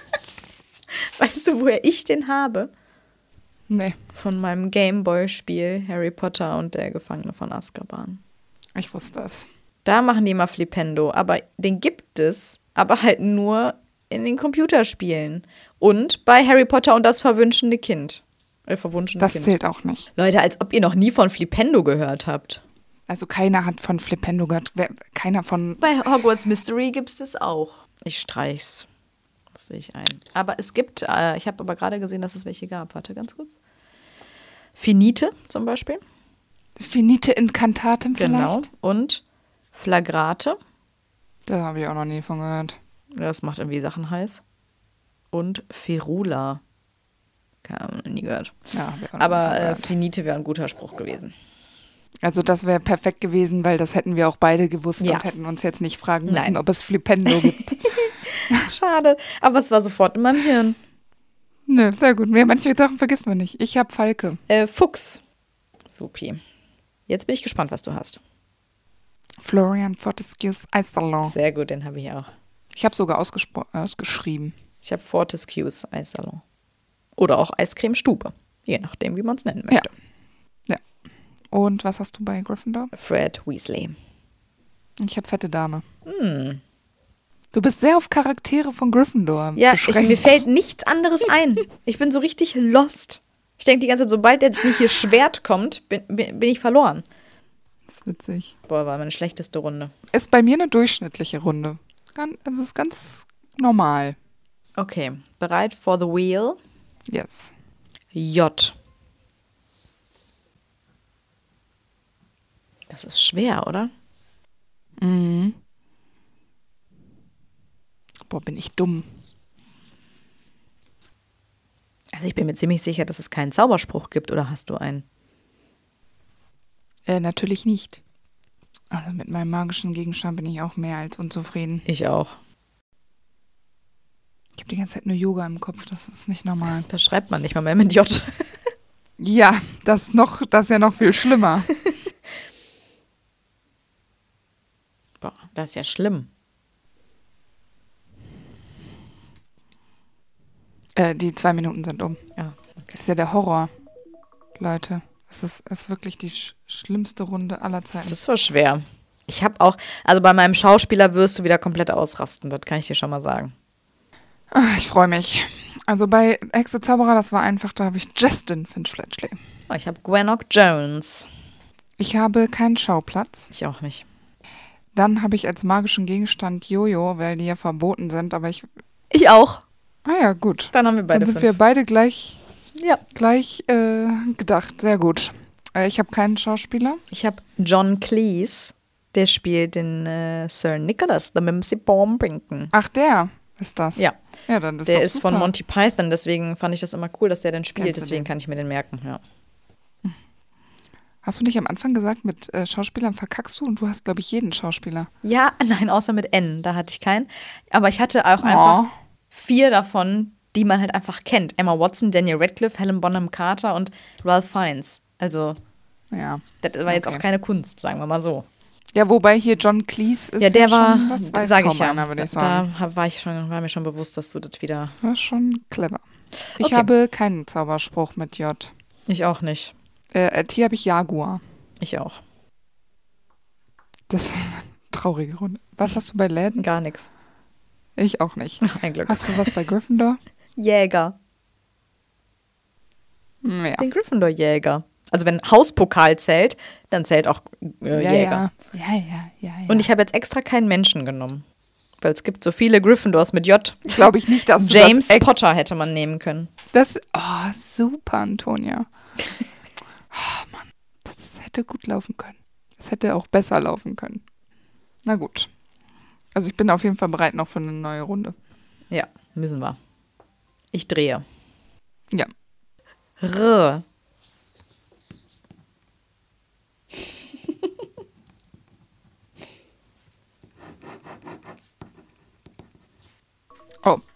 B: Weißt du, woher ich den habe?
A: Nee,
B: Von meinem Gameboy-Spiel Harry Potter und der Gefangene von Azkaban.
A: ich wusste es.
B: Da machen die immer Flipendo, aber den gibt es, aber halt nur in den Computerspielen. Und bei Harry Potter und das verwünschende Kind. Äh, verwunschene
A: Das
B: Kind.
A: zählt auch nicht.
B: Leute, als ob ihr noch nie von Flipendo gehört habt.
A: Also keiner hat von Flipendo gehört. Wer, keiner von.
B: Bei Hogwarts Mystery gibt es das auch. Ich streich's. Das sehe ich ein. Aber es gibt, äh, ich habe aber gerade gesehen, dass es welche gab. Warte ganz kurz. Finite zum Beispiel.
A: Finite Incantatem vielleicht?
B: Genau. Und Flagrate.
A: Da habe ich auch noch nie von gehört.
B: Das macht irgendwie Sachen heiß. Und Ferula. Keine Ahnung, nie gehört.
A: Ja, hab ich auch noch nie
B: Aber
A: von
B: äh,
A: gehört.
B: Finite wäre ein guter Spruch gewesen.
A: Also das wäre perfekt gewesen, weil das hätten wir auch beide gewusst
B: Ja.
A: und hätten uns jetzt nicht fragen müssen,
B: Nein.
A: ob es Flipendo gibt.
B: Schade. Aber es war sofort in meinem Hirn.
A: Nö, sehr gut. Mehr manche Sachen vergisst man nicht. Ich habe Falke.
B: Äh, Fuchs. Supi. Jetzt bin ich gespannt, was du hast.
A: Florian Fortescue's Eissalon.
B: Sehr gut, den habe ich auch.
A: Ich habe sogar ausgespro- ausgeschrieben.
B: Ich habe Fortescue's Eissalon. Oder auch Eiscremestube. Je nachdem, wie man es nennen möchte.
A: Ja. Und was hast du bei Gryffindor?
B: Fred Weasley.
A: Ich habe fette Dame.
B: Hm.
A: Du bist sehr auf Charaktere von Gryffindor
B: Ja, ich,
A: beschränkt.
B: mir fällt nichts anderes ein. Ich bin so richtig lost. Ich denke die ganze Zeit, sobald jetzt nicht hier Schwert kommt, bin, bin, bin ich verloren.
A: Das ist witzig.
B: Boah, war meine schlechteste Runde.
A: Ist bei mir eine durchschnittliche Runde. Ganz, also ist ganz normal.
B: Okay, bereit for the wheel?
A: Yes.
B: J. Das ist schwer, oder?
A: Mhm. Boah, bin ich dumm.
B: Also ich bin mir ziemlich sicher, dass es keinen Zauberspruch gibt, oder hast du einen?
A: Äh, natürlich nicht. Also mit meinem magischen Gegenstand bin ich auch mehr als unzufrieden.
B: Ich auch.
A: Ich habe die ganze Zeit nur Yoga im Kopf, das ist nicht normal.
B: Das schreibt man nicht mal mehr mit J.
A: Ja, das ist noch, das ist ja noch viel schlimmer.
B: Boah, das ist ja schlimm.
A: Äh, die zwei Minuten sind um.
B: Ja,
A: Das ist ja der Horror, Leute. Es ist, es ist wirklich die sch schlimmste Runde aller Zeiten.
B: das war schwer. Ich habe auch, also bei meinem Schauspieler wirst du wieder komplett ausrasten, das kann ich dir schon mal sagen.
A: Ah, ich freue mich. Also bei Hexe Zauberer, das war einfach, da habe ich Justin Finch-Fletchley.
B: Oh, ich habe Gwennock Jones.
A: Ich habe keinen Schauplatz.
B: Ich auch nicht.
A: Dann habe ich als magischen Gegenstand Jojo, weil die ja verboten sind, aber ich...
B: Ich auch.
A: Ah ja, gut.
B: Dann haben wir beide
A: Dann sind
B: fünf.
A: wir beide gleich,
B: Ja.
A: gleich äh, gedacht. Sehr gut. Äh, ich habe keinen Schauspieler.
B: Ich habe John Cleese, der spielt den äh, Sir Nicholas, the Mimsy Bombington.
A: Ach, der ist das.
B: Ja.
A: Ja, dann ist
B: Der
A: doch
B: ist
A: super.
B: von Monty Python, deswegen fand ich das immer cool, dass der den spielt,
A: Kennst du
B: deswegen
A: den?
B: kann ich mir den merken, ja.
A: Hast du nicht am Anfang gesagt, mit äh, Schauspielern verkackst du und du hast, glaube ich, jeden Schauspieler.
B: Ja, nein, außer mit N, da hatte ich keinen. Aber ich hatte auch
A: Oh.
B: einfach vier davon, die man halt einfach kennt. Emma Watson, Daniel Radcliffe, Helen Bonham Carter und Ralph Fiennes. Also
A: Ja.
B: Das war jetzt
A: okay.
B: auch keine Kunst, sagen wir mal so.
A: Ja, wobei hier John Cleese ist
B: Ja, der
A: ja
B: war,
A: schon, das weiß
B: sag
A: kaum
B: ich ja,
A: einer, würde ich
B: da,
A: sagen.
B: da war, ich schon, war mir schon bewusst, dass du das wieder...
A: War schon clever. Ich
B: Okay.
A: habe keinen Zauberspruch mit J.
B: Ich auch nicht.
A: Äh, T habe ich Jaguar.
B: Ich auch.
A: Das ist eine traurige Runde. Was hast du bei Läden?
B: Gar nichts.
A: Ich auch nicht.
B: Ein Glück.
A: Hast du was bei Gryffindor?
B: Jäger.
A: Hm, Ja.
B: Den Gryffindor-Jäger. Also wenn Hauspokal zählt, dann zählt auch äh,
A: ja,
B: Jäger.
A: ja, ja, ja, ja, ja.
B: Und ich habe jetzt extra keinen Menschen genommen. Weil es gibt so viele Gryffindors mit J.
A: glaube ich nicht, dass du
B: James
A: das... ex-
B: Potter hätte man nehmen können.
A: Das, oh, super, Antonia. Oh, Mann, das hätte gut laufen können. Es hätte auch besser laufen können. Na gut. Also ich bin auf jeden Fall bereit noch für eine neue Runde.
B: Ja, müssen wir. Ich drehe.
A: Ja.
B: R.
A: Oh,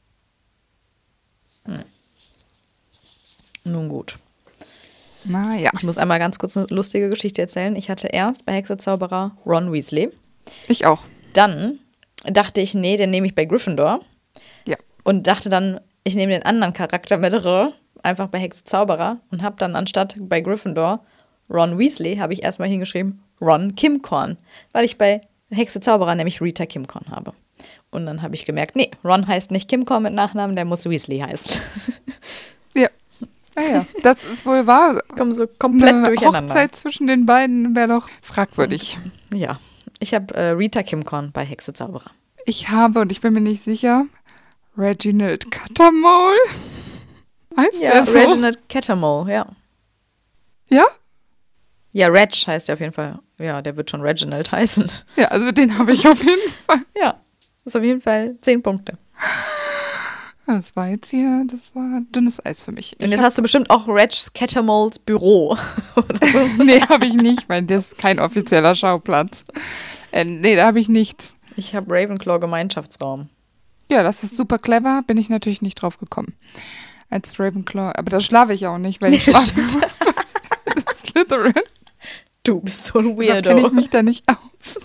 B: Nun gut.
A: na ja.
B: Ich muss einmal ganz kurz eine lustige Geschichte erzählen. Ich hatte erst bei Hexezauberer Ron Weasley.
A: Ich auch.
B: Dann dachte ich, nee, den nehme ich bei Gryffindor.
A: Ja.
B: Und dachte dann, ich nehme den anderen Charakter mit R, einfach bei Hexezauberer. Und habe dann anstatt bei Gryffindor Ron Weasley, habe ich erstmal hingeschrieben Ron Kimcorn. Weil ich bei Hexezauberer nämlich Rita Kimcorn habe. Und dann habe ich gemerkt, nee, Ron heißt nicht Kimcorn mit Nachnamen, der muss Weasley heißen.
A: Ja. Naja, das ist wohl wahr.
B: Kommen so komplett
A: Eine
B: durcheinander.
A: Hochzeit zwischen den beiden wäre doch fragwürdig.
B: Ja, ich habe äh, Rita Kimcorn bei Hexezauberer.
A: Ich habe, und ich bin mir nicht sicher, Reginald Cattermole. Heißt
B: Ja,
A: der so?
B: Reginald Cattermole, ja.
A: Ja?
B: Ja, Reg heißt der auf jeden Fall. Ja, der wird schon Reginald heißen.
A: Ja, also den habe ich auf jeden Fall.
B: Ja, das ist auf jeden Fall zehn Punkte.
A: Das war jetzt hier, das war dünnes Eis für mich.
B: Und
A: Ich
B: jetzt
A: hab,
B: hast du bestimmt auch Reg Cattermoles Büro. Oder so.
A: nee, habe ich nicht, weil das ist kein offizieller Schauplatz. Äh, nee, da habe ich nichts.
B: Ich habe Ravenclaw Gemeinschaftsraum.
A: Ja, das ist super clever, bin ich natürlich nicht drauf gekommen. Als Ravenclaw, aber da schlafe ich auch nicht, weil ich schlafe Slytherin.
B: Du bist so ein
A: Da kenne ich
B: Weirdo.
A: mich da nicht aus.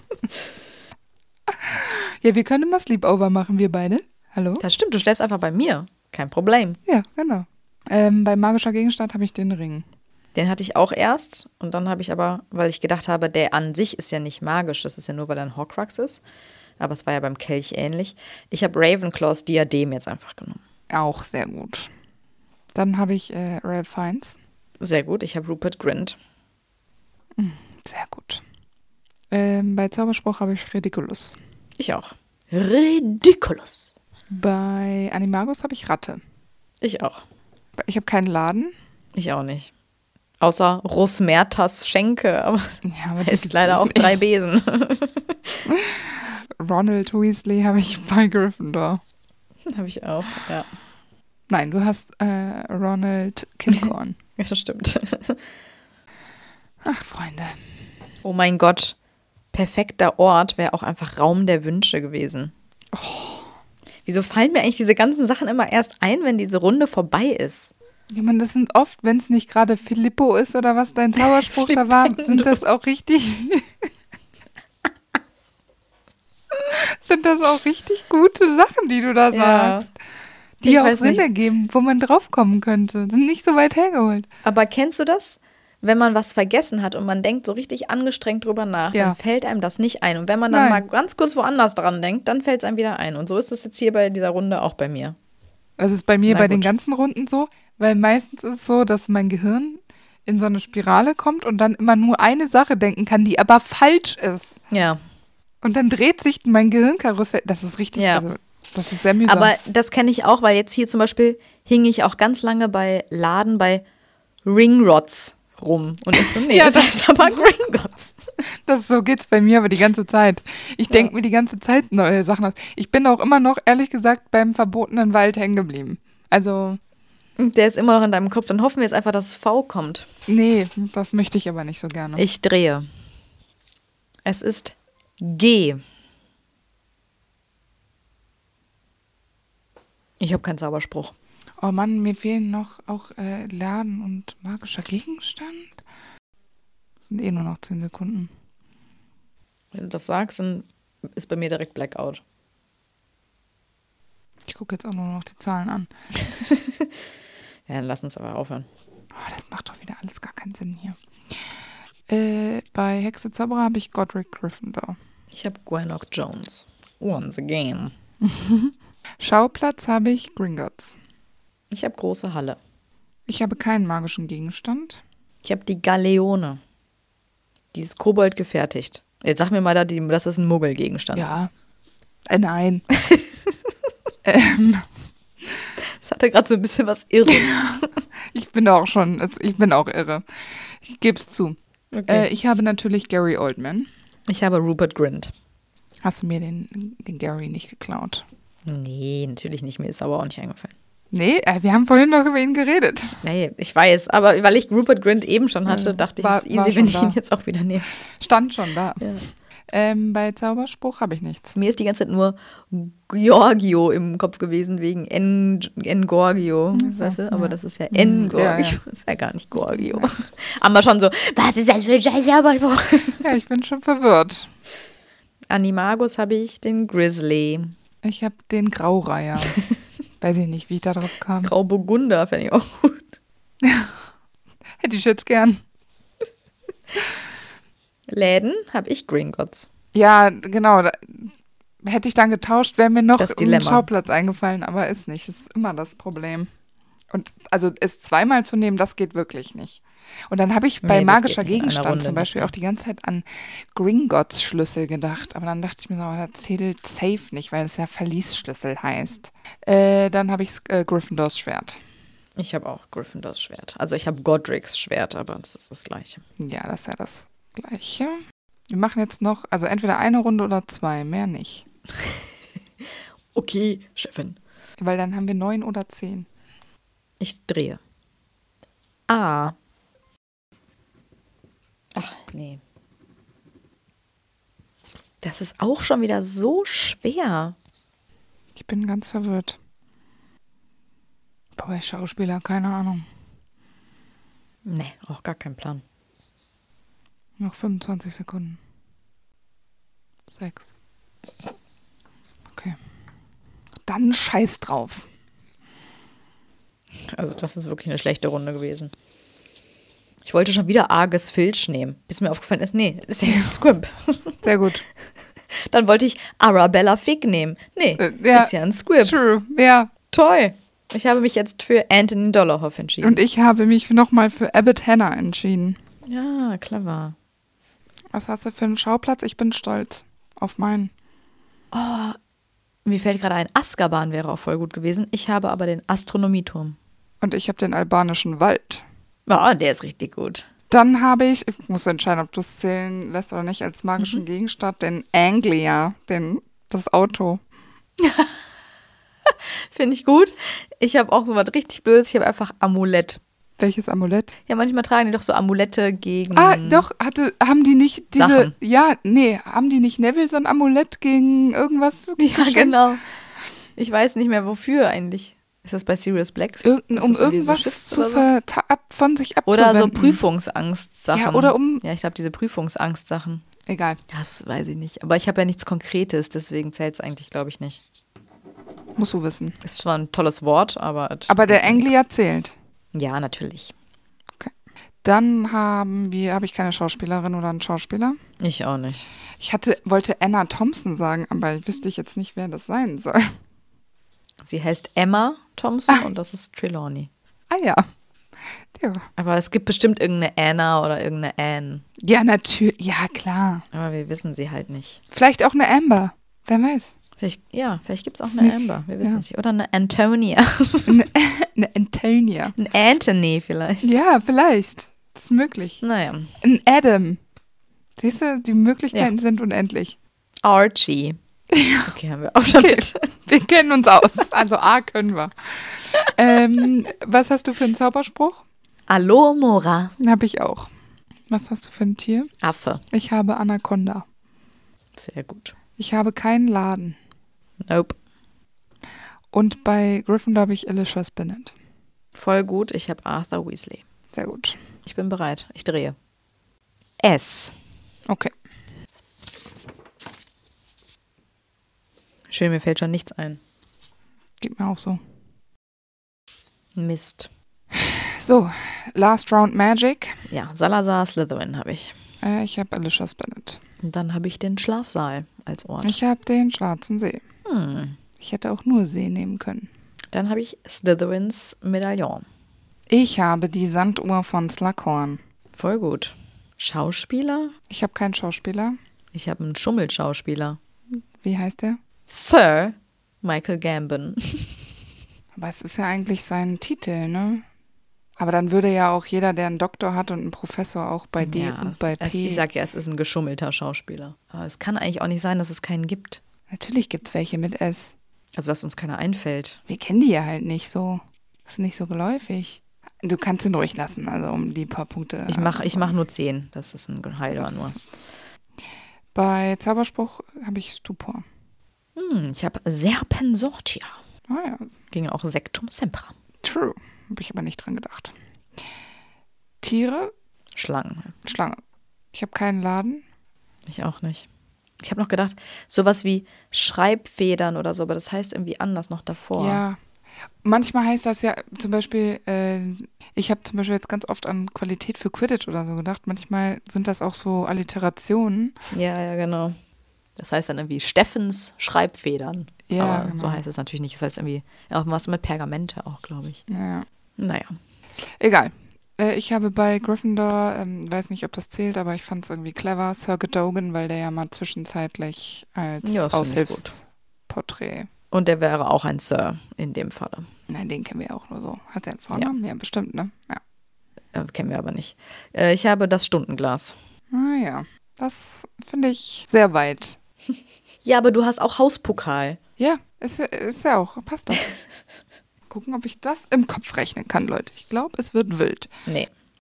A: Ja, wir können mal Sleepover machen, wir beide. Hallo?
B: Das stimmt, du schläfst einfach bei mir. Kein Problem.
A: Ja, genau. Ähm, bei magischer Gegenstand habe ich den Ring.
B: Den hatte ich auch erst und dann habe ich aber, weil ich gedacht habe, der an sich ist ja nicht magisch, das ist ja nur, weil er ein Horcrux ist. Aber es war ja beim Kelch ähnlich. Ich habe Ravenclaws Diadem jetzt einfach genommen.
A: Auch sehr gut. Dann habe ich äh, Ralph Fiennes.
B: Sehr gut, ich habe Rupert Grint.
A: Sehr gut. Ähm, bei Zauberspruch habe ich Ridiculous.
B: Ich auch. Ridiculous.
A: Bei Animagus habe ich Ratte.
B: Ich auch.
A: Ich habe keinen Laden.
B: Ich auch nicht. Außer Rosmertas Schenke, aber
A: Ja, aber
B: er ist leider auch drei Besen.
A: Ronald Weasley habe ich bei Gryffindor.
B: Habe ich auch, ja.
A: Nein, du hast äh, Ronald Kimcorn.
B: Ja, das stimmt.
A: Ach, Freunde.
B: Oh mein Gott. Perfekter Ort wäre auch einfach Raum der Wünsche gewesen. Wieso fallen mir eigentlich diese ganzen Sachen immer erst ein, wenn diese Runde vorbei ist?
A: Ja, man, das sind oft, wenn es nicht gerade Filippo ist oder was dein Zauberspruch da war, sind das auch richtig. sind das auch richtig gute Sachen, die du da
B: Ja.
A: sagst. Die
B: Ich
A: auch
B: weiß
A: Sinn
B: nicht.
A: ergeben, wo man draufkommen könnte. Sind nicht so weit hergeholt.
B: Aber kennst du das? Wenn man was vergessen hat und man denkt so richtig angestrengt drüber nach,
A: Ja.
B: dann fällt einem das nicht ein. Und wenn man dann
A: Nein.
B: mal ganz kurz woanders dran denkt, dann fällt es einem wieder ein. Und so ist es jetzt hier bei dieser Runde auch bei mir.
A: Also ist bei mir
B: Na
A: bei den
B: gut.
A: ganzen Runden so, weil meistens ist es so, dass mein Gehirn in so eine Spirale kommt und dann immer nur eine Sache denken kann, die aber falsch ist.
B: Ja.
A: Und dann dreht sich mein Gehirnkarussell. Das ist richtig,
B: Ja.
A: also das ist sehr mühsam.
B: Aber das kenne ich auch, weil jetzt hier zum Beispiel hing ich auch ganz lange bei Laden bei Ringrods rum. Und ich so, nee,
A: Ja,
B: das
A: das-
B: heißt aber Gringotts.
A: Das so geht's bei mir aber die ganze Zeit. Ich denke mir die ganze Zeit neue Sachen aus. Ich bin auch immer noch, ehrlich gesagt, beim verbotenen Wald hängen geblieben. Also,
B: Der ist immer noch in deinem Kopf. Dann hoffen wir jetzt einfach, dass V kommt.
A: nee, das möchte ich aber nicht so gerne.
B: Ich drehe. Es ist G. Ich habe keinen Zauberspruch.
A: Oh Mann, mir fehlen noch auch äh, Laden und magischer Gegenstand. Sind eh nur noch zehn Sekunden.
B: Wenn du das sagst, dann ist bei mir direkt Blackout.
A: Ich gucke jetzt auch nur noch die Zahlen an.
B: Ja, dann lass uns aber aufhören.
A: Oh, das macht doch wieder alles gar keinen Sinn hier. Äh, bei Hexe Zauberer habe ich Godric Gryffindor.
B: Ich habe Gwenlock Jones. Once again.
A: Schauplatz habe ich Gringotts.
B: Ich habe große Halle.
A: Ich habe keinen magischen Gegenstand.
B: Ich habe die Galeone. Die ist Kobold gefertigt. Jetzt sag mir mal, dass das ein Muggelgegenstand
A: Ja.
B: ist.
A: Äh, nein. ähm,
B: Das hatte gerade so ein bisschen was Irres.
A: ich bin auch schon, ich bin auch irre. Ich gebe es zu.
B: Okay.
A: Äh, ich habe natürlich Gary Oldman.
B: Ich habe Rupert Grint.
A: Hast du mir den, den Gary nicht geklaut?
B: Nee, natürlich nicht. Mir ist aber auch nicht eingefallen.
A: Nee, äh, wir haben vorhin noch über ihn geredet.
B: Nee, ich weiß, aber weil ich Rupert Grint eben schon hatte,
A: Ja,
B: dachte
A: war-
B: ich, es ist
A: war
B: easy,
A: schon
B: wenn ich
A: da.
B: ihn jetzt auch wieder nehme.
A: Stand schon da.
B: Ja.
A: Ähm, bei Zauberspruch habe ich nichts.
B: Mir ist die ganze Zeit nur Giorgio im Kopf gewesen, wegen En- Engorgio,
A: Ach so,
B: weißt du? Aber
A: ja.
B: das ist ja
A: Mhm,
B: Engorgio,
A: ja, ja.
B: ist ja gar nicht Gorgio. Aber schon so, was ist das für ein scheiß Zauberspruch?
A: Ja, ich bin schon verwirrt.
B: Animagus habe ich den Grizzly.
A: Ich habe den Graureiher. Weiß ich nicht, wie ich da drauf kam.
B: Grauburgunder fände ich auch gut.
A: Hätte ich jetzt gern.
B: Läden habe ich Gringotts.
A: Ja, genau. Da, hätte ich dann getauscht, wäre mir noch
B: Das
A: ein
B: Dilemma.
A: Schauplatz eingefallen, aber ist nicht. Das ist immer das Problem. Und also es zweimal zu nehmen, das geht wirklich nicht. Und dann habe ich bei
B: Nee, das
A: magischer
B: geht nicht in einer
A: Gegenstand
B: Runde
A: zum Beispiel
B: nicht.
A: auch die ganze Zeit an Gringotts Schlüssel gedacht. Aber dann dachte ich mir so, oh, das zählt safe nicht, weil es ja Verliesschlüssel heißt. Äh, dann habe ich äh, Gryffindors Schwert.
B: Ich habe auch Gryffindors Schwert. Also ich habe Godrics Schwert, aber das ist das Gleiche.
A: Ja, das ist ja das Gleiche. Wir machen jetzt noch, also entweder eine Runde oder zwei, mehr nicht.
B: Okay, Chefin.
A: Weil dann haben wir neun oder zehn.
B: Ich drehe. Ah. Ach, nee. Das ist auch schon wieder so schwer.
A: Ich bin ganz verwirrt. Boah, bei Schauspieler, keine Ahnung.
B: Nee, auch gar kein Plan.
A: Noch fünfundzwanzig Sekunden. Sechs. Okay. Dann scheiß drauf.
B: Also das ist wirklich eine schlechte Runde gewesen. Ich wollte schon wieder Argus Filch nehmen, bis mir aufgefallen ist, nee, ist ja ein Squimp.
A: Sehr gut.
B: Dann wollte ich Arabella Fig nehmen. Nee,
A: Äh, ja,
B: ist ja ein Squimp.
A: True, ja.
B: Toll. Ich habe mich jetzt für Anthony Dollarhoff entschieden.
A: Und ich habe mich nochmal für Abbott Hannah entschieden.
B: Ja, clever.
A: Was hast du für einen Schauplatz? Ich bin stolz auf meinen.
B: Oh, mir fällt gerade ein, Azkaban wäre auch voll gut gewesen. Ich habe aber den Astronomieturm.
A: Und ich habe den albanischen Wald.
B: Oh, der ist richtig gut.
A: Dann habe ich, ich muss entscheiden, ob du es zählen lässt oder nicht, als magischen
B: Mhm.
A: Gegenstand, den Anglia, den, das Auto.
B: Finde ich gut. Ich habe auch so was richtig Blödes. Ich habe einfach Amulett.
A: Welches Amulett?
B: Ja, manchmal tragen die doch so Amulette gegen...
A: Ah, doch, hatte, haben die nicht diese,
B: Sachen.
A: ja, nee, haben die nicht Neville so ein Amulett gegen irgendwas
B: Ja,
A: geschenkt?
B: genau. Ich weiß nicht mehr, wofür eigentlich. Ist das bei Sirius Black?
A: Irgend,
B: Ist
A: um
B: das irgendwie so
A: irgendwas
B: Schiss
A: zu
B: oder so?
A: verta- ab, von sich
B: Oder
A: abzuwenden.
B: so Prüfungsangst-Sachen.
A: Ja, oder um,
B: Ja, ich glaube, diese Prüfungsangst-Sachen.
A: egal,
B: Das weiß ich nicht. Aber ich habe ja nichts Konkretes, deswegen zählt es eigentlich, glaube ich, nicht.
A: musst du wissen.
B: Ist zwar ein tolles Wort, aber... es
A: Aber der
B: bringt mir
A: Anglia zählt.
B: nichts. Ja, natürlich.
A: Dann haben wir, habe ich keine Schauspielerin oder einen Schauspieler.
B: Ich auch nicht.
A: Ich hatte, wollte Anna Thompson sagen, aber ich wüsste ich jetzt nicht, wer das sein soll.
B: Sie heißt Emma Thompson
A: Ah.
B: und das ist Trelawney.
A: Ah ja. Ja,
B: Aber es gibt bestimmt irgendeine Anna oder irgendeine Anne.
A: ja natürlich, ja klar.
B: Aber wir wissen sie halt nicht.
A: Vielleicht auch eine Amber, wer weiß.
B: Vielleicht, ja, vielleicht gibt es auch
A: Ist
B: eine
A: nicht-
B: Amber. Wir wissen
A: ja.
B: es nicht. Oder eine Antonia.
A: Eine, eine Antonia.
B: Ein Anthony vielleicht.
A: Ja, vielleicht. Das ist möglich.
B: Naja.
A: Ein Adam. Siehst du, die Möglichkeiten sind unendlich.
B: Archie. Okay, haben wir auch schon
A: Okay.
B: mit.
A: Wir kennen uns aus. Also A können wir. ähm, was hast du für einen Zauberspruch?
B: Alomora.
A: Den habe ich auch. Was hast du für ein Tier?
B: Affe.
A: Ich habe Anaconda.
B: Sehr gut.
A: Ich habe keinen Laden.
B: Nope.
A: Und bei Gryffindor habe ich Alicia Spinnet.
B: Voll gut. Ich habe Arthur Weasley.
A: Sehr gut.
B: Ich bin bereit. Ich drehe. S.
A: Okay.
B: Schön, mir fällt schon nichts ein.
A: Geht mir auch so.
B: Mist.
A: So, Last Round Magic.
B: Ja, Salazar Slytherin habe ich.
A: Äh, ich habe Alicia Spinnet.
B: Und dann habe ich den Schlafsaal als Ort.
A: Ich habe den Schwarzen See.
B: Hm.
A: Ich hätte auch nur See nehmen können.
B: Dann habe ich Slytherins Medaillon.
A: Ich habe die Sanduhr von Slughorn.
B: Voll gut. Schauspieler?
A: Ich habe keinen Schauspieler.
B: Ich habe einen Schummelschauspieler.
A: Wie heißt der?
B: Sir Michael Gambon.
A: Aber es ist ja eigentlich sein Titel, ne? Aber dann würde ja auch jeder, der einen Doktor hat und einen Professor, auch bei D
B: Ja,
A: und bei
B: es,
A: P.
B: ich sag ja, es ist ein geschummelter Schauspieler. Aber es kann eigentlich auch nicht sein, dass es keinen gibt.
A: Natürlich gibt es welche mit S.
B: Also, dass uns keiner einfällt.
A: Wir kennen die ja halt nicht so. Das ist nicht so geläufig. Du kannst ihn ruhig lassen, also um die paar Punkte.
B: Ich mache ich
A: also.
B: mach nur zehn. Das ist ein Heiler
A: Das-
B: nur.
A: Bei Zauberspruch habe ich Stupor.
B: Hm, ich habe Serpensortia.
A: Oh ja,
B: Ging auch Sectum Sempra.
A: true. Habe ich aber nicht dran gedacht. Tiere,
B: Schlangen.
A: Schlange. Ich habe keinen Laden.
B: Ich auch nicht. Ich habe noch gedacht, sowas wie Schreibfedern oder so, aber das heißt irgendwie anders noch davor.
A: Ja. Manchmal heißt das ja zum Beispiel, äh, ich habe zum Beispiel jetzt ganz oft an Qualität für Quidditch oder so gedacht. Manchmal sind das auch so Alliterationen.
B: Ja, ja, genau. Das heißt dann irgendwie Steffens Schreibfedern.
A: Ja,
B: aber
A: genau.
B: so heißt es natürlich nicht. Das heißt irgendwie auch was mit Pergamente auch, glaube ich.
A: Ja.
B: Naja.
A: Egal. Äh, ich habe bei Gryffindor, ähm, weiß nicht, ob das zählt, aber ich fand es irgendwie clever, Sir Cadogan, weil der ja mal zwischenzeitlich als
B: Ja, das finde ich
A: Aushilfsporträt.
B: Und der wäre auch ein Sir in dem Falle.
A: Nein, den kennen wir ja auch nur so. Hat er einen Vornamen? Ja, bestimmt, ne? Ja.
B: Äh, kennen wir aber nicht. Äh, ich habe das Stundenglas.
A: Ah ja, das finde ich sehr weit.
B: Ja, aber du hast auch Hauspokal.
A: Ja, ist, ja- ist ja auch, passt doch. Gucken, ob ich das im Kopf rechnen kann, Leute. Ich glaube, es wird wild.
B: Nee.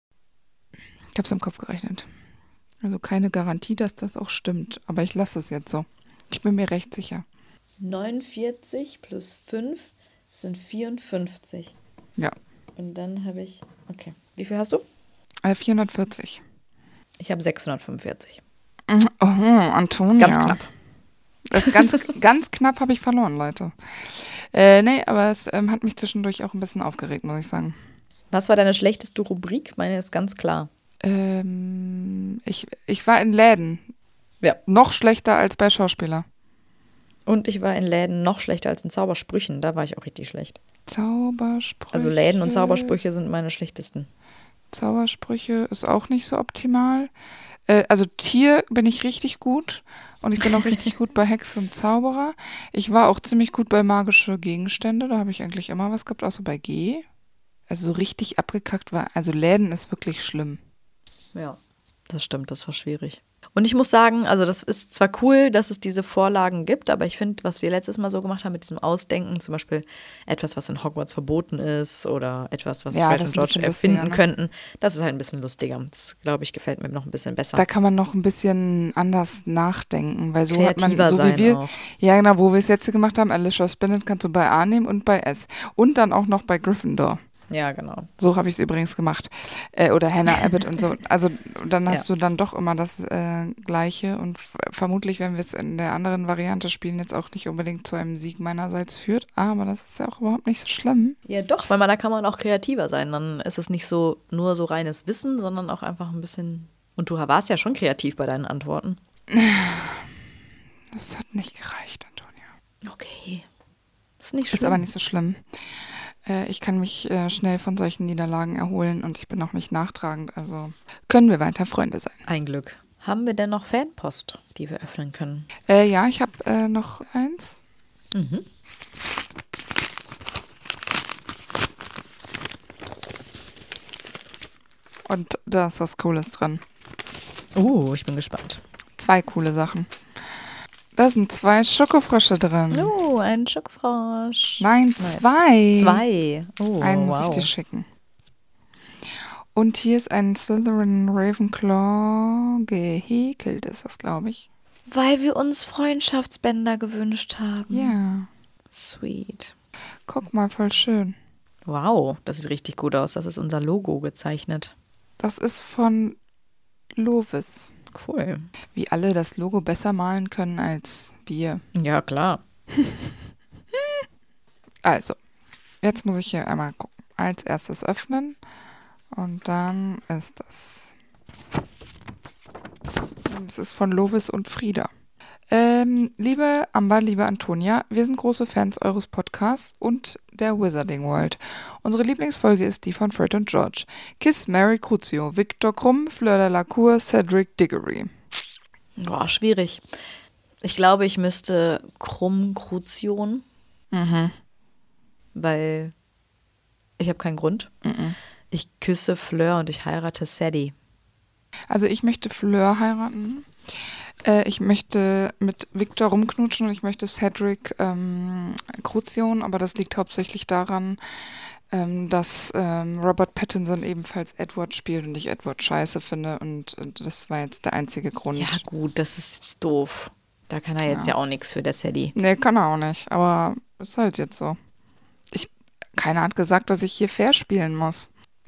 A: Ich habe es im Kopf gerechnet. Also keine Garantie, dass das auch stimmt. Aber ich lasse es jetzt so. Ich bin mir recht sicher.
B: neunundvierzig plus fünf sind vierundfünfzig.
A: Ja.
B: Und dann habe ich, okay. Wie viel hast du?
A: Äh, vierhundertvierzig.
B: Ich habe sechshundertfünfundvierzig.
A: Mhm. Oh, Antonia.
B: Ganz knapp.
A: Das ganz, ganz knapp habe ich verloren, Leute. Äh, nee, aber es ähm, hat mich zwischendurch auch ein bisschen aufgeregt, muss ich sagen.
B: Was war deine schlechteste Rubrik? Meine ist ganz klar.
A: Ähm, ich, ich war in Läden.
B: Ja.
A: Noch schlechter als bei Schauspieler.
B: Und ich war in Läden noch schlechter als in Zaubersprüchen. Da war ich auch richtig schlecht.
A: Zaubersprüche.
B: Also Läden und Zaubersprüche sind meine schlechtesten.
A: Zaubersprüche ist auch nicht so optimal. Äh, also Tier bin ich richtig gut. Und ich bin auch richtig gut bei Hex und Zauberer. Ich war auch ziemlich gut bei magische Gegenstände. Da habe ich eigentlich immer was gehabt, außer bei G. Also so richtig abgekackt war. Also Läden ist wirklich schlimm.
B: Ja, das stimmt, das war schwierig. Und ich muss sagen, also das ist zwar cool, dass es diese Vorlagen gibt, aber ich finde, was wir letztes Mal so gemacht haben mit diesem Ausdenken, zum Beispiel etwas, was in Hogwarts verboten ist oder etwas, was
A: Ja,
B: Fred
A: das
B: und
A: ist ein
B: George
A: bisschen
B: erfinden
A: lustiger, ne?
B: könnten, das ist halt ein bisschen lustiger. Das, glaube ich, gefällt mir noch ein bisschen besser.
A: Da kann man noch ein bisschen anders nachdenken, weil so hat man,
B: Kreativer
A: so
B: sein
A: wie wir,
B: auch.
A: ja genau, wo wir es jetzt gemacht haben, Alicia Spinnet kannst du bei A nehmen und bei S. Und dann auch noch bei Gryffindor.
B: Ja, genau.
A: So habe ich es übrigens gemacht. Äh, oder Hannah Abbott und so. Also dann hast
B: Ja.
A: du dann doch immer das äh, Gleiche und f- vermutlich, wenn wir es in der anderen Variante spielen, jetzt auch nicht unbedingt zu einem Sieg meinerseits führt. Aber das ist ja auch überhaupt nicht so schlimm.
B: Ja, doch, weil man, da kann man auch kreativer sein. Dann ist es nicht so nur so reines Wissen, sondern auch einfach ein bisschen. Und du warst ja schon kreativ bei deinen Antworten.
A: Das hat nicht gereicht, Antonia.
B: Okay. Ist nicht schlimm.
A: Ist aber nicht so schlimm. Äh, ich kann mich äh, schnell von solchen Niederlagen erholen und ich bin auch nicht nachtragend. Also können wir weiter Freunde sein.
B: Ein Glück. Haben wir denn noch Fanpost, die wir öffnen können?
A: Äh, ja, ich habe äh, noch eins.
B: Mhm.
A: Und da ist was Cooles dran.
B: Uh, ich bin gespannt.
A: Zwei coole Sachen. Da sind zwei Schokofrösche drin.
B: Oh, ein Schockfrosch.
A: Nein,
B: Nice.
A: zwei.
B: Zwei. Oh,
A: Einen muss
B: wow.
A: ich dir schicken. Und hier ist ein Slytherin Ravenclaw gehäkelt, ist das, glaube ich.
B: Weil wir uns Freundschaftsbänder gewünscht haben.
A: Ja.
B: Sweet.
A: Guck mal, voll schön.
B: Wow, das sieht richtig gut aus. Das ist unser Logo gezeichnet.
A: Das ist von Lovis.
B: Cool.
A: Wie alle das Logo besser malen können als wir.
B: Ja, klar.
A: Also, jetzt muss ich hier einmal gucken. Als erstes öffnen. Und dann ist das. Das ist von Lovis und Frieda. Ähm, liebe Amber, liebe Antonia, wir sind große Fans eures Podcasts und der Wizarding World. Unsere Lieblingsfolge ist die von Fred und George. Kiss, Mary, Crucio, Victor Krumm, Fleur de la Cour, Cedric Diggory.
B: Boah, schwierig. Ich glaube, ich müsste Krumm, Crucion.
A: Mhm.
B: Weil ich habe keinen Grund.
A: Mhm.
B: Ich küsse Fleur und ich heirate Sadie.
A: Also ich möchte Fleur heiraten. Äh, ich möchte mit Victor rumknutschen und ich möchte Cedric ähm, Crucion, aber das liegt hauptsächlich daran, ähm, dass ähm, Robert Pattinson ebenfalls Edward spielt und ich Edward scheiße finde und, und das war jetzt der einzige Grund.
B: Ja gut, das ist jetzt doof. Da kann er jetzt ja, ja auch nichts für der Sadie.
A: Nee, kann er auch nicht, aber ist halt jetzt so. Ich, keiner hat gesagt, dass ich hier fair spielen muss.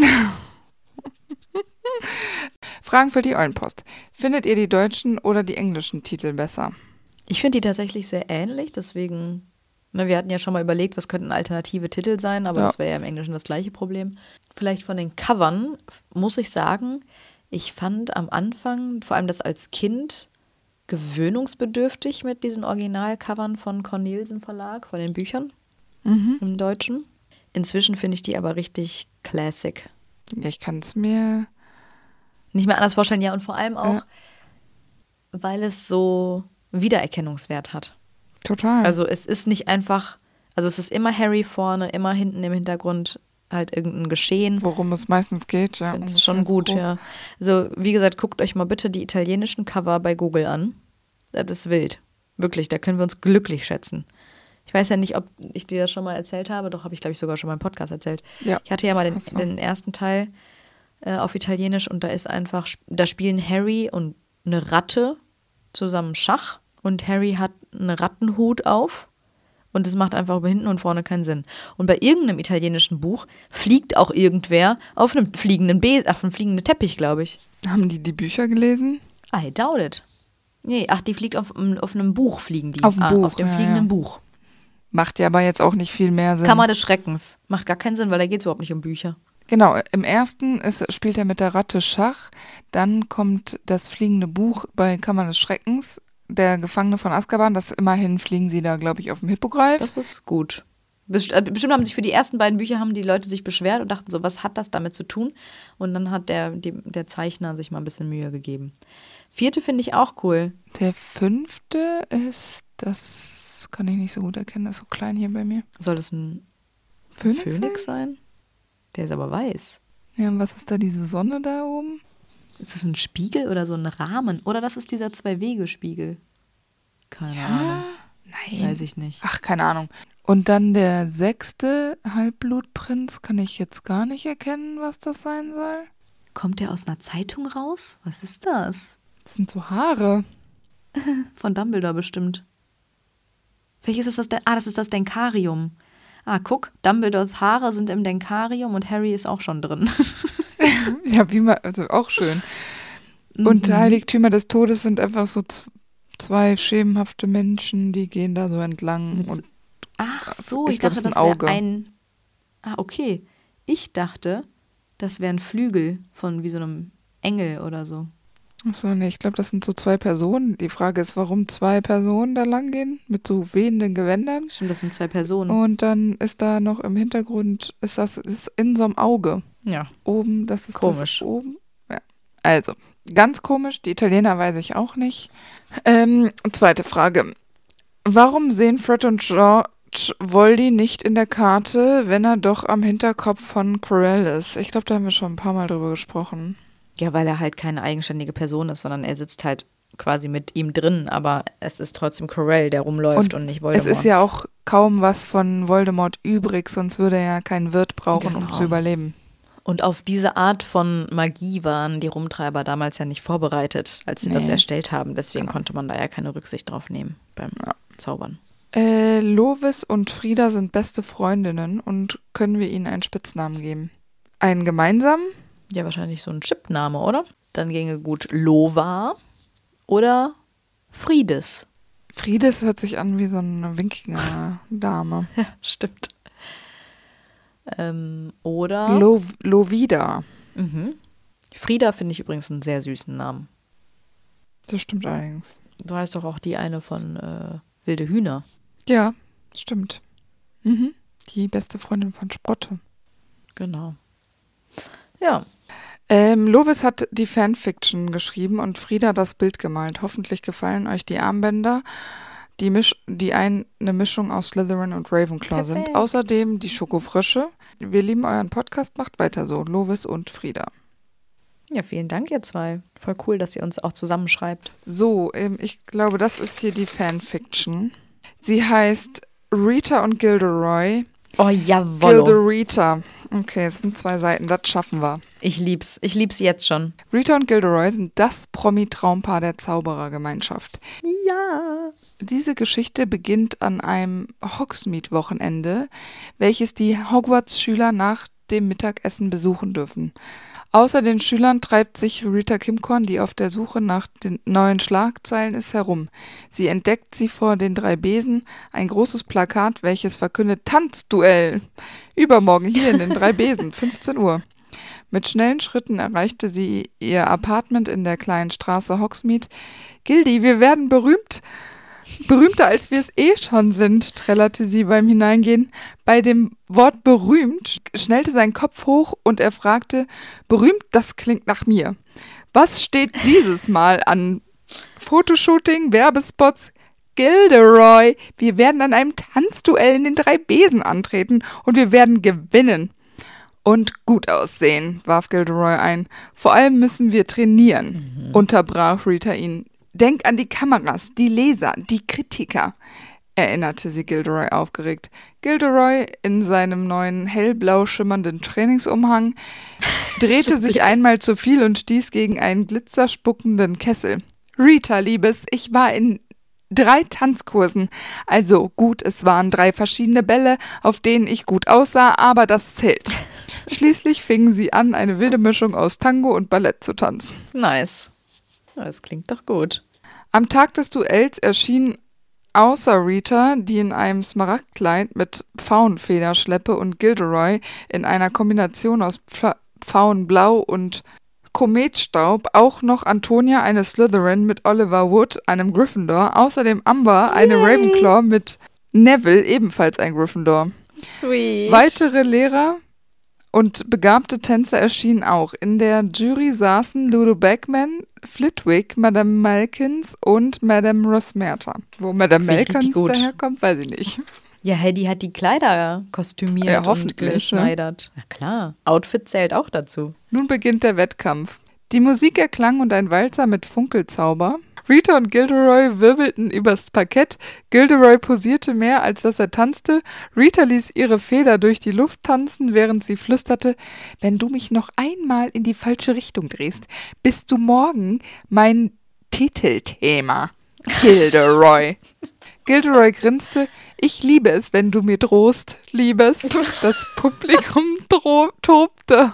A: Fragen für die Eulenpost. Findet ihr die deutschen oder die englischen Titel besser?
B: Ich finde die tatsächlich sehr ähnlich, deswegen, ne, wir hatten ja schon mal überlegt, was könnten alternative Titel sein, aber ja. Das wäre ja im Englischen das gleiche Problem. Vielleicht von den Covern muss ich sagen, ich fand am Anfang, vor allem das als Kind, gewöhnungsbedürftig mit diesen Originalcovern von Cornelsen Verlag, von den Büchern mhm. im Deutschen. Inzwischen finde ich die aber richtig classic.
A: Ja, ich kann es mir
B: nicht mehr anders vorstellen, ja, und vor allem auch, ja. weil es so Wiedererkennungswert hat.
A: Total.
B: Also es ist nicht einfach, also es ist immer Harry vorne, immer hinten im Hintergrund halt irgendein Geschehen.
A: Worum es meistens geht, ja.
B: Das ist schon gut, grob. Ja. Also wie gesagt, guckt euch mal bitte die italienischen Cover bei Google an. Das ist wild. Wirklich, da können wir uns glücklich schätzen. Ich weiß ja nicht, ob ich dir das schon mal erzählt habe, doch habe ich, glaube ich, sogar schon mal im Podcast erzählt.
A: Ja.
B: Ich hatte ja mal den, den ersten Teil auf Italienisch und da ist einfach, da spielen Harry und eine Ratte zusammen Schach und Harry hat einen Rattenhut auf und es macht einfach hinten und vorne keinen Sinn. Und bei irgendeinem italienischen Buch fliegt auch irgendwer auf einem fliegenden Be- auf einem fliegenden Teppich, glaube ich.
A: Haben die die Bücher gelesen?
B: I doubt it. Nee, ach, die fliegt auf, auf einem Buch, fliegen die.
A: Auf dem
B: ah,
A: Buch,
B: auf dem
A: ja,
B: fliegenden
A: ja.
B: Buch.
A: Macht ja aber jetzt auch nicht viel mehr Sinn.
B: Kammer des Schreckens. Macht gar keinen Sinn, weil da geht es überhaupt nicht um Bücher.
A: Genau, im ersten ist, spielt er mit der Ratte Schach, dann kommt das fliegende Buch bei Kammer des Schreckens, der Gefangene von Azkaban, das immerhin fliegen sie da, glaube ich, auf dem Hippogreif.
B: Das ist gut. Bestimmt haben sich für die ersten beiden Bücher haben die Leute sich beschwert und dachten so, was hat das damit zu tun? Und dann hat der, die, der Zeichner sich mal ein bisschen Mühe gegeben. Vierte finde ich auch cool.
A: Der fünfte ist, das kann ich nicht so gut erkennen, das ist so klein hier bei mir.
B: Soll das ein
A: Phönix,
B: Phönix sein? sein? Der ist aber weiß.
A: Ja, und was ist da diese Sonne da oben?
B: Ist das ein Spiegel oder so ein Rahmen? Oder das ist dieser Zwei-Wege-Spiegel? Keine
A: ja?
B: Ahnung.
A: Nein.
B: Weiß ich nicht.
A: Ach, keine Ahnung. Und dann der sechste Halbblutprinz, kann ich jetzt gar nicht erkennen, was das sein soll.
B: Kommt der aus einer Zeitung raus? Was ist das?
A: Das sind so Haare.
B: Von Dumbledore bestimmt. Vielleicht ist das das, ah, das ist das Denkarium. Ah, guck, Dumbledores Haare sind im Denkarium und Harry ist auch schon drin.
A: Ja, wie man, also auch schön. Und mhm. Heiligtümer des Todes sind einfach so z- zwei schemenhafte Menschen, die gehen da so entlang.
B: Mit
A: und
B: Ach so,
A: ich,
B: ich
A: glaub,
B: dachte,
A: das
B: das
A: wäre
B: ein... Ah, okay. Ich dachte, das wären Flügel von wie so einem Engel oder so.
A: Achso, nee, ich glaube, das sind so zwei Personen. Die Frage ist, warum zwei Personen da lang gehen mit so wehenden Gewändern.
B: Stimmt, das sind zwei Personen.
A: Und dann ist da noch im Hintergrund, ist das ist in so einem Auge.
B: Ja.
A: Oben, das ist
B: komisch.
A: Das oben. Ja. Also, ganz komisch. Die Italiener weiß ich auch nicht. Ähm, zweite Frage. Warum sehen Fred und George Voldy nicht in der Karte, wenn er doch am Hinterkopf von Quirrell ist? Ich glaube, da haben wir schon ein paar Mal drüber gesprochen.
B: Ja, weil er halt keine eigenständige Person ist, sondern er sitzt halt quasi mit ihm drin, aber es ist trotzdem Quirrell, der rumläuft und, und nicht Voldemort.
A: Es ist ja auch kaum was von Voldemort übrig, sonst würde er ja keinen Wirt brauchen, genau. um zu überleben.
B: Und auf diese Art von Magie waren die Rumtreiber damals ja nicht vorbereitet, als sie nee. das erstellt haben. Deswegen genau. konnte man da ja keine Rücksicht drauf nehmen beim ja. Zaubern.
A: Äh, Lovis und Frieda sind beste Freundinnen und können wir ihnen einen Spitznamen geben? Einen gemeinsamen?
B: Ja, wahrscheinlich so ein Chipname, oder? dann ginge gut Lova oder Friedes.
A: Friedes hört sich an wie so eine Wikinger-Dame.
B: Ja, stimmt. Ähm, oder
A: Lo- Lovida.
B: Mhm. Frieda finde ich übrigens einen sehr süßen Namen.
A: Das stimmt allerdings.
B: Du heißt doch auch die eine von äh, Wilde Hühner.
A: Ja, stimmt. Mhm. Die beste Freundin von Sprotte.
B: Genau. Ja.
A: Ähm, Lovis hat die Fanfiction geschrieben und Frieda das Bild gemalt. Hoffentlich gefallen euch die Armbänder, die, Misch- die ein, eine Mischung aus Slytherin und Ravenclaw
B: Perfekt.
A: sind. Außerdem die Schokofrösche. Wir lieben euren Podcast, macht weiter so. Lovis und Frieda.
B: Ja, vielen Dank, ihr zwei. Voll cool, dass ihr uns auch zusammenschreibt.
A: So, ähm, ich glaube, das ist hier die Fanfiction. Sie heißt Rita und Gilderoy.
B: Oh, jawoll.
A: Gilderita. Okay, es sind zwei Seiten, das schaffen wir.
B: Ich lieb's. Ich lieb's jetzt schon.
A: Rita und Gilderoy sind das Promi-Traumpaar der Zauberergemeinschaft.
B: Ja.
A: Diese Geschichte beginnt an einem Hogsmeade-Wochenende, welches die Hogwarts-Schüler nach dem Mittagessen besuchen dürfen. Außer den Schülern treibt sich Rita Kimcorn, die auf der Suche nach den neuen Schlagzeilen ist, herum. Sie entdeckt sie vor den drei Besen, ein großes Plakat, welches verkündet Tanzduell. Übermorgen hier in den drei Besen, fünfzehn Uhr. Mit schnellen Schritten erreichte sie ihr Apartment in der kleinen Straße Hogsmeade. Gildi, wir werden berühmt. Berühmter als wir es eh schon sind, trällerte sie beim Hineingehen. Bei dem Wort berühmt schnellte sein Kopf hoch und er fragte, berühmt, das klingt nach mir. Was steht dieses Mal an? Fotoshooting, Werbespots? Gilderoy, wir werden an einem Tanzduell in den drei Besen antreten und wir werden gewinnen. Und gut aussehen, warf Gilderoy ein. Vor allem müssen wir trainieren, mhm. unterbrach Rita ihn. Denk an die Kameras, die Leser, die Kritiker, erinnerte sie Gilderoy aufgeregt. Gilderoy in seinem neuen hellblau schimmernden Trainingsumhang drehte sich einmal zu viel und stieß gegen einen glitzerspuckenden Kessel. Rita, Liebes, ich war in drei Tanzkursen. Also gut, es waren drei verschiedene Bälle, auf denen ich gut aussah, aber das zählt. Schließlich fingen sie an, eine wilde Mischung aus Tango und Ballett zu tanzen.
B: Nice. Das klingt doch gut.
A: Am Tag des Duells erschien außer Rita, die in einem Smaragdkleid mit Pfauenfederschleppe, und Gilderoy in einer Kombination aus Pf- Pfauenblau und Kometstaub, auch noch Antonia, eine Slytherin mit Oliver Wood, einem Gryffindor, außerdem Amber, eine Yay. Ravenclaw mit Neville, ebenfalls ein Gryffindor.
B: Sweet.
A: Weitere Lehrer und begabte Tänzer erschienen auch. In der Jury saßen Ludo Bagman, Flitwick, Madame Malkins und Madame Rosmerta. Wo Madame Malkins daherkommt, weiß ich nicht.
B: Ja, hey, die hat die Kleider kostümiert
A: ja,
B: und geschneidert. Ne? Na klar, Outfit zählt auch dazu.
A: Nun beginnt der Wettkampf. Die Musik erklang und ein Walzer mit Funkelzauber. Rita und Gilderoy wirbelten übers Parkett. Gilderoy posierte mehr, als dass er tanzte. Rita ließ ihre Feder durch die Luft tanzen, während sie flüsterte, wenn du mich noch einmal in die falsche Richtung drehst, bist du morgen mein Titelthema. Gilderoy. Gilderoy grinste, ich liebe es, wenn du mir drohst, Liebes. Das Publikum dro- tobte.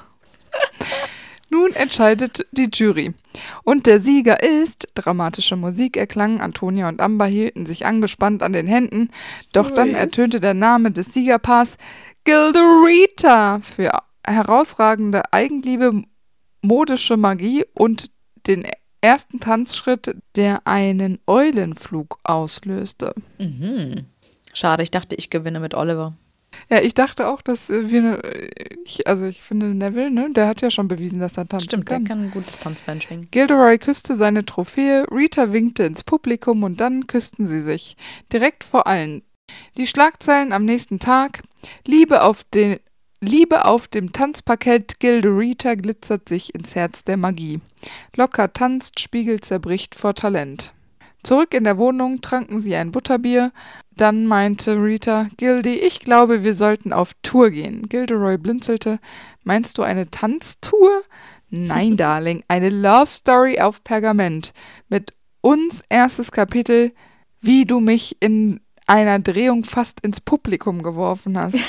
A: Nun entscheidet die Jury. Und der Sieger ist, dramatische Musik erklang, Antonia und Amber hielten sich angespannt an den Händen, doch dann ertönte der Name des Siegerpaars Gilderita für herausragende Eigenliebe, modische Magie und den ersten Tanzschritt, der einen Eulenflug auslöste.
B: Mhm. Schade, ich dachte, ich gewinne mit Oliver.
A: Ja, ich dachte auch, dass wir, ich, also ich finde Neville, ne, der hat ja schon bewiesen, dass er tanzen
B: Stimmt,
A: kann.
B: der kann ein gutes Tanzbein schwingen.
A: Gilderoy küsste seine Trophäe, Rita winkte ins Publikum und dann küssten sie sich. Direkt vor allen. Die Schlagzeilen am nächsten Tag. Liebe auf, den, Liebe auf dem Tanzparkett, Gilderita glitzert sich ins Herz der Magie. Locker tanzt, Spiegel zerbricht vor Talent. Zurück in der Wohnung tranken sie ein Butterbier. Dann meinte Rita, Gildy, ich glaube, wir sollten auf Tour gehen. Gilderoy blinzelte. Meinst du eine Tanztour? Nein, Darling, eine Love Story auf Pergament. Mit uns erstes Kapitel, wie du mich in einer Drehung fast ins Publikum geworfen hast.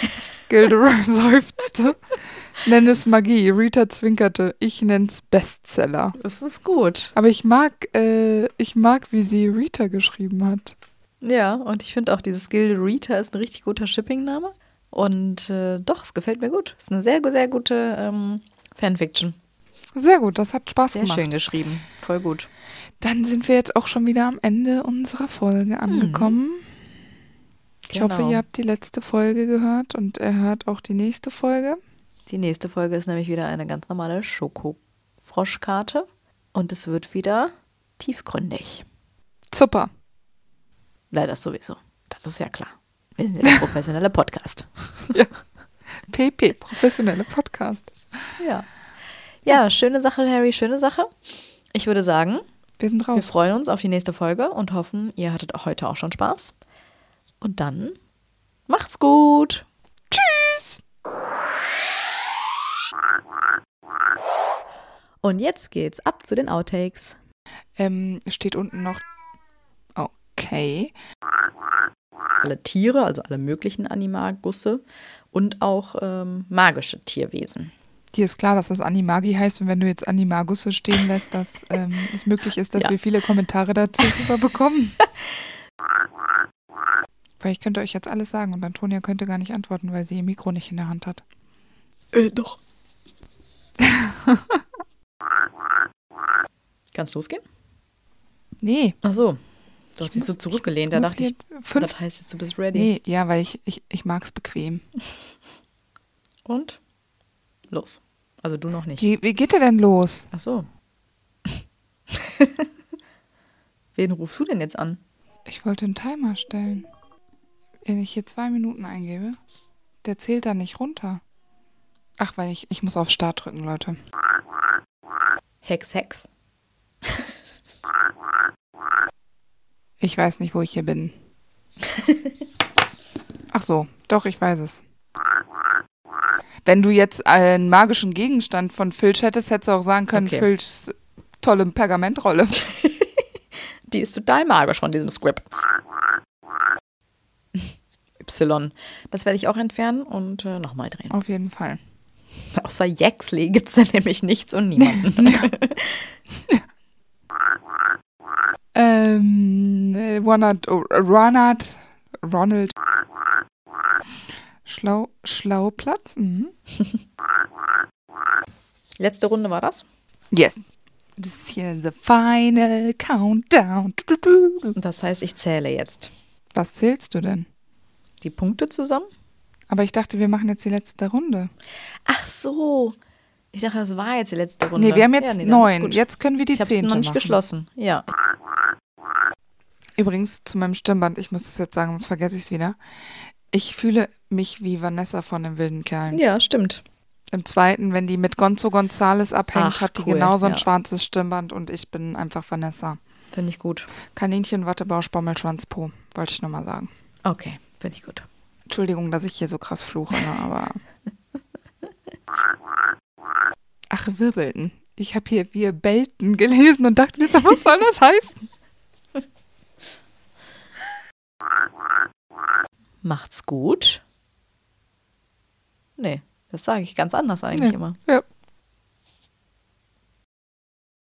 A: Gilderoy seufzte. Nenn es Magie. Rita zwinkerte. Ich nenn's Bestseller.
B: Das ist gut.
A: Aber ich mag, äh, ich mag, wie sie Rita geschrieben hat.
B: Ja, und ich finde auch, dieses Gilde Rita ist ein richtig guter Shipping-Name. Und äh, doch, es gefällt mir gut. Es ist eine sehr, sehr gute ähm, Fanfiction.
A: Sehr gut, das hat Spaß
B: Sehr
A: gemacht.
B: schön geschrieben. Voll gut.
A: Dann sind wir jetzt auch schon wieder am Ende unserer Folge angekommen. Mhm. Ich
B: genau.
A: hoffe, ihr habt die letzte Folge gehört und ihr hört auch die nächste Folge.
B: Die nächste Folge ist nämlich wieder eine ganz normale Schokofroschkarte. Und es wird wieder tiefgründig.
A: Super.
B: Leider das sowieso. Das ist ja klar. Wir sind ja der professionelle Podcast.
A: Ja. P P, professionelle Podcast.
B: Ja. Ja, schöne Sache, Harry, schöne Sache. Ich würde sagen,
A: wir sind raus.
B: Wir freuen uns auf die nächste Folge und hoffen, ihr hattet auch heute auch schon Spaß. Und dann macht's gut.
A: Tschüss.
B: Und jetzt geht's ab zu den Outtakes.
A: Ähm, steht unten noch. Okay.
B: Alle Tiere, also alle möglichen Animagusse und auch ähm, magische Tierwesen.
A: Dir ist klar, dass das Animagi heißt und wenn du jetzt Animagusse stehen lässt, dass ähm, es möglich ist, dass
B: ja.
A: wir viele Kommentare dazu bekommen. Weil ich könnte euch jetzt alles sagen und Antonia könnte gar nicht antworten, weil sie ihr Mikro nicht in der Hand hat.
B: Äh, doch. Kann's losgehen?
A: Nee.
B: Ach so. Du hast dich so zurückgelehnt, da dachte ich,
A: fünf,
B: das heißt jetzt, du bist ready.
A: Nee, ja, weil ich, ich, ich mag es bequem.
B: Und? Los. Also du noch nicht.
A: Wie, wie geht der denn los?
B: Ach so. Wen rufst du denn jetzt an?
A: Ich wollte einen Timer stellen. Wenn ich hier zwei Minuten eingebe, der zählt da nicht runter. Ach, weil ich, ich muss auf Start drücken, Leute.
B: Hex, Hex.
A: Ich weiß nicht, wo ich hier bin. Ach so, doch, ich weiß es. Wenn du jetzt einen magischen Gegenstand von Filch hättest, hättest du auch sagen können, okay. Filchs tolle Pergamentrolle.
B: Die ist total magisch von diesem Script. Y. Das werde ich auch entfernen und äh, nochmal drehen.
A: Auf jeden Fall.
B: Außer Jaxley gibt es da nämlich nichts und niemanden.
A: Ja. Ja. Ähm, Ronald, Ronald, Ronald, Schlau, Schlauplatz. Mhm.
B: Letzte Runde war das?
A: Yes. Das ist hier the final countdown.
B: Das heißt, ich zähle jetzt.
A: Was zählst du denn?
B: Die Punkte zusammen?
A: Aber ich dachte, wir machen jetzt die letzte Runde.
B: Ach so. Ich dachte, das war jetzt die letzte Runde.
A: Nee, wir haben jetzt
B: ja, nee,
A: neun. Jetzt können wir die
B: ich
A: zehnte
B: Ich habe es noch nicht
A: machen.
B: geschlossen. Ja.
A: Übrigens, zu meinem Stimmband, ich muss es jetzt sagen, sonst vergesse ich es wieder. Ich fühle mich wie Vanessa von den wilden Kerlen.
B: Ja, stimmt.
A: Im zweiten, wenn die mit Gonzo Gonzales abhängt,
B: Ach,
A: hat die
B: cool,
A: genauso ein
B: ja.
A: schwarzes Stimmband und ich bin einfach Vanessa.
B: Finde ich gut.
A: Kaninchen, Wattebausch, Bommelschwanz, Po. Wollte ich nur mal sagen.
B: Okay, finde ich gut.
A: Entschuldigung, dass ich hier so krass fluche, ne, aber... Ach, Wirbelten. Ich habe hier wir Belten gelesen und dachte mir, was soll das heißen?
B: Macht's gut. Nee, das sage ich ganz anders eigentlich
A: nee.
B: immer.
A: Ja.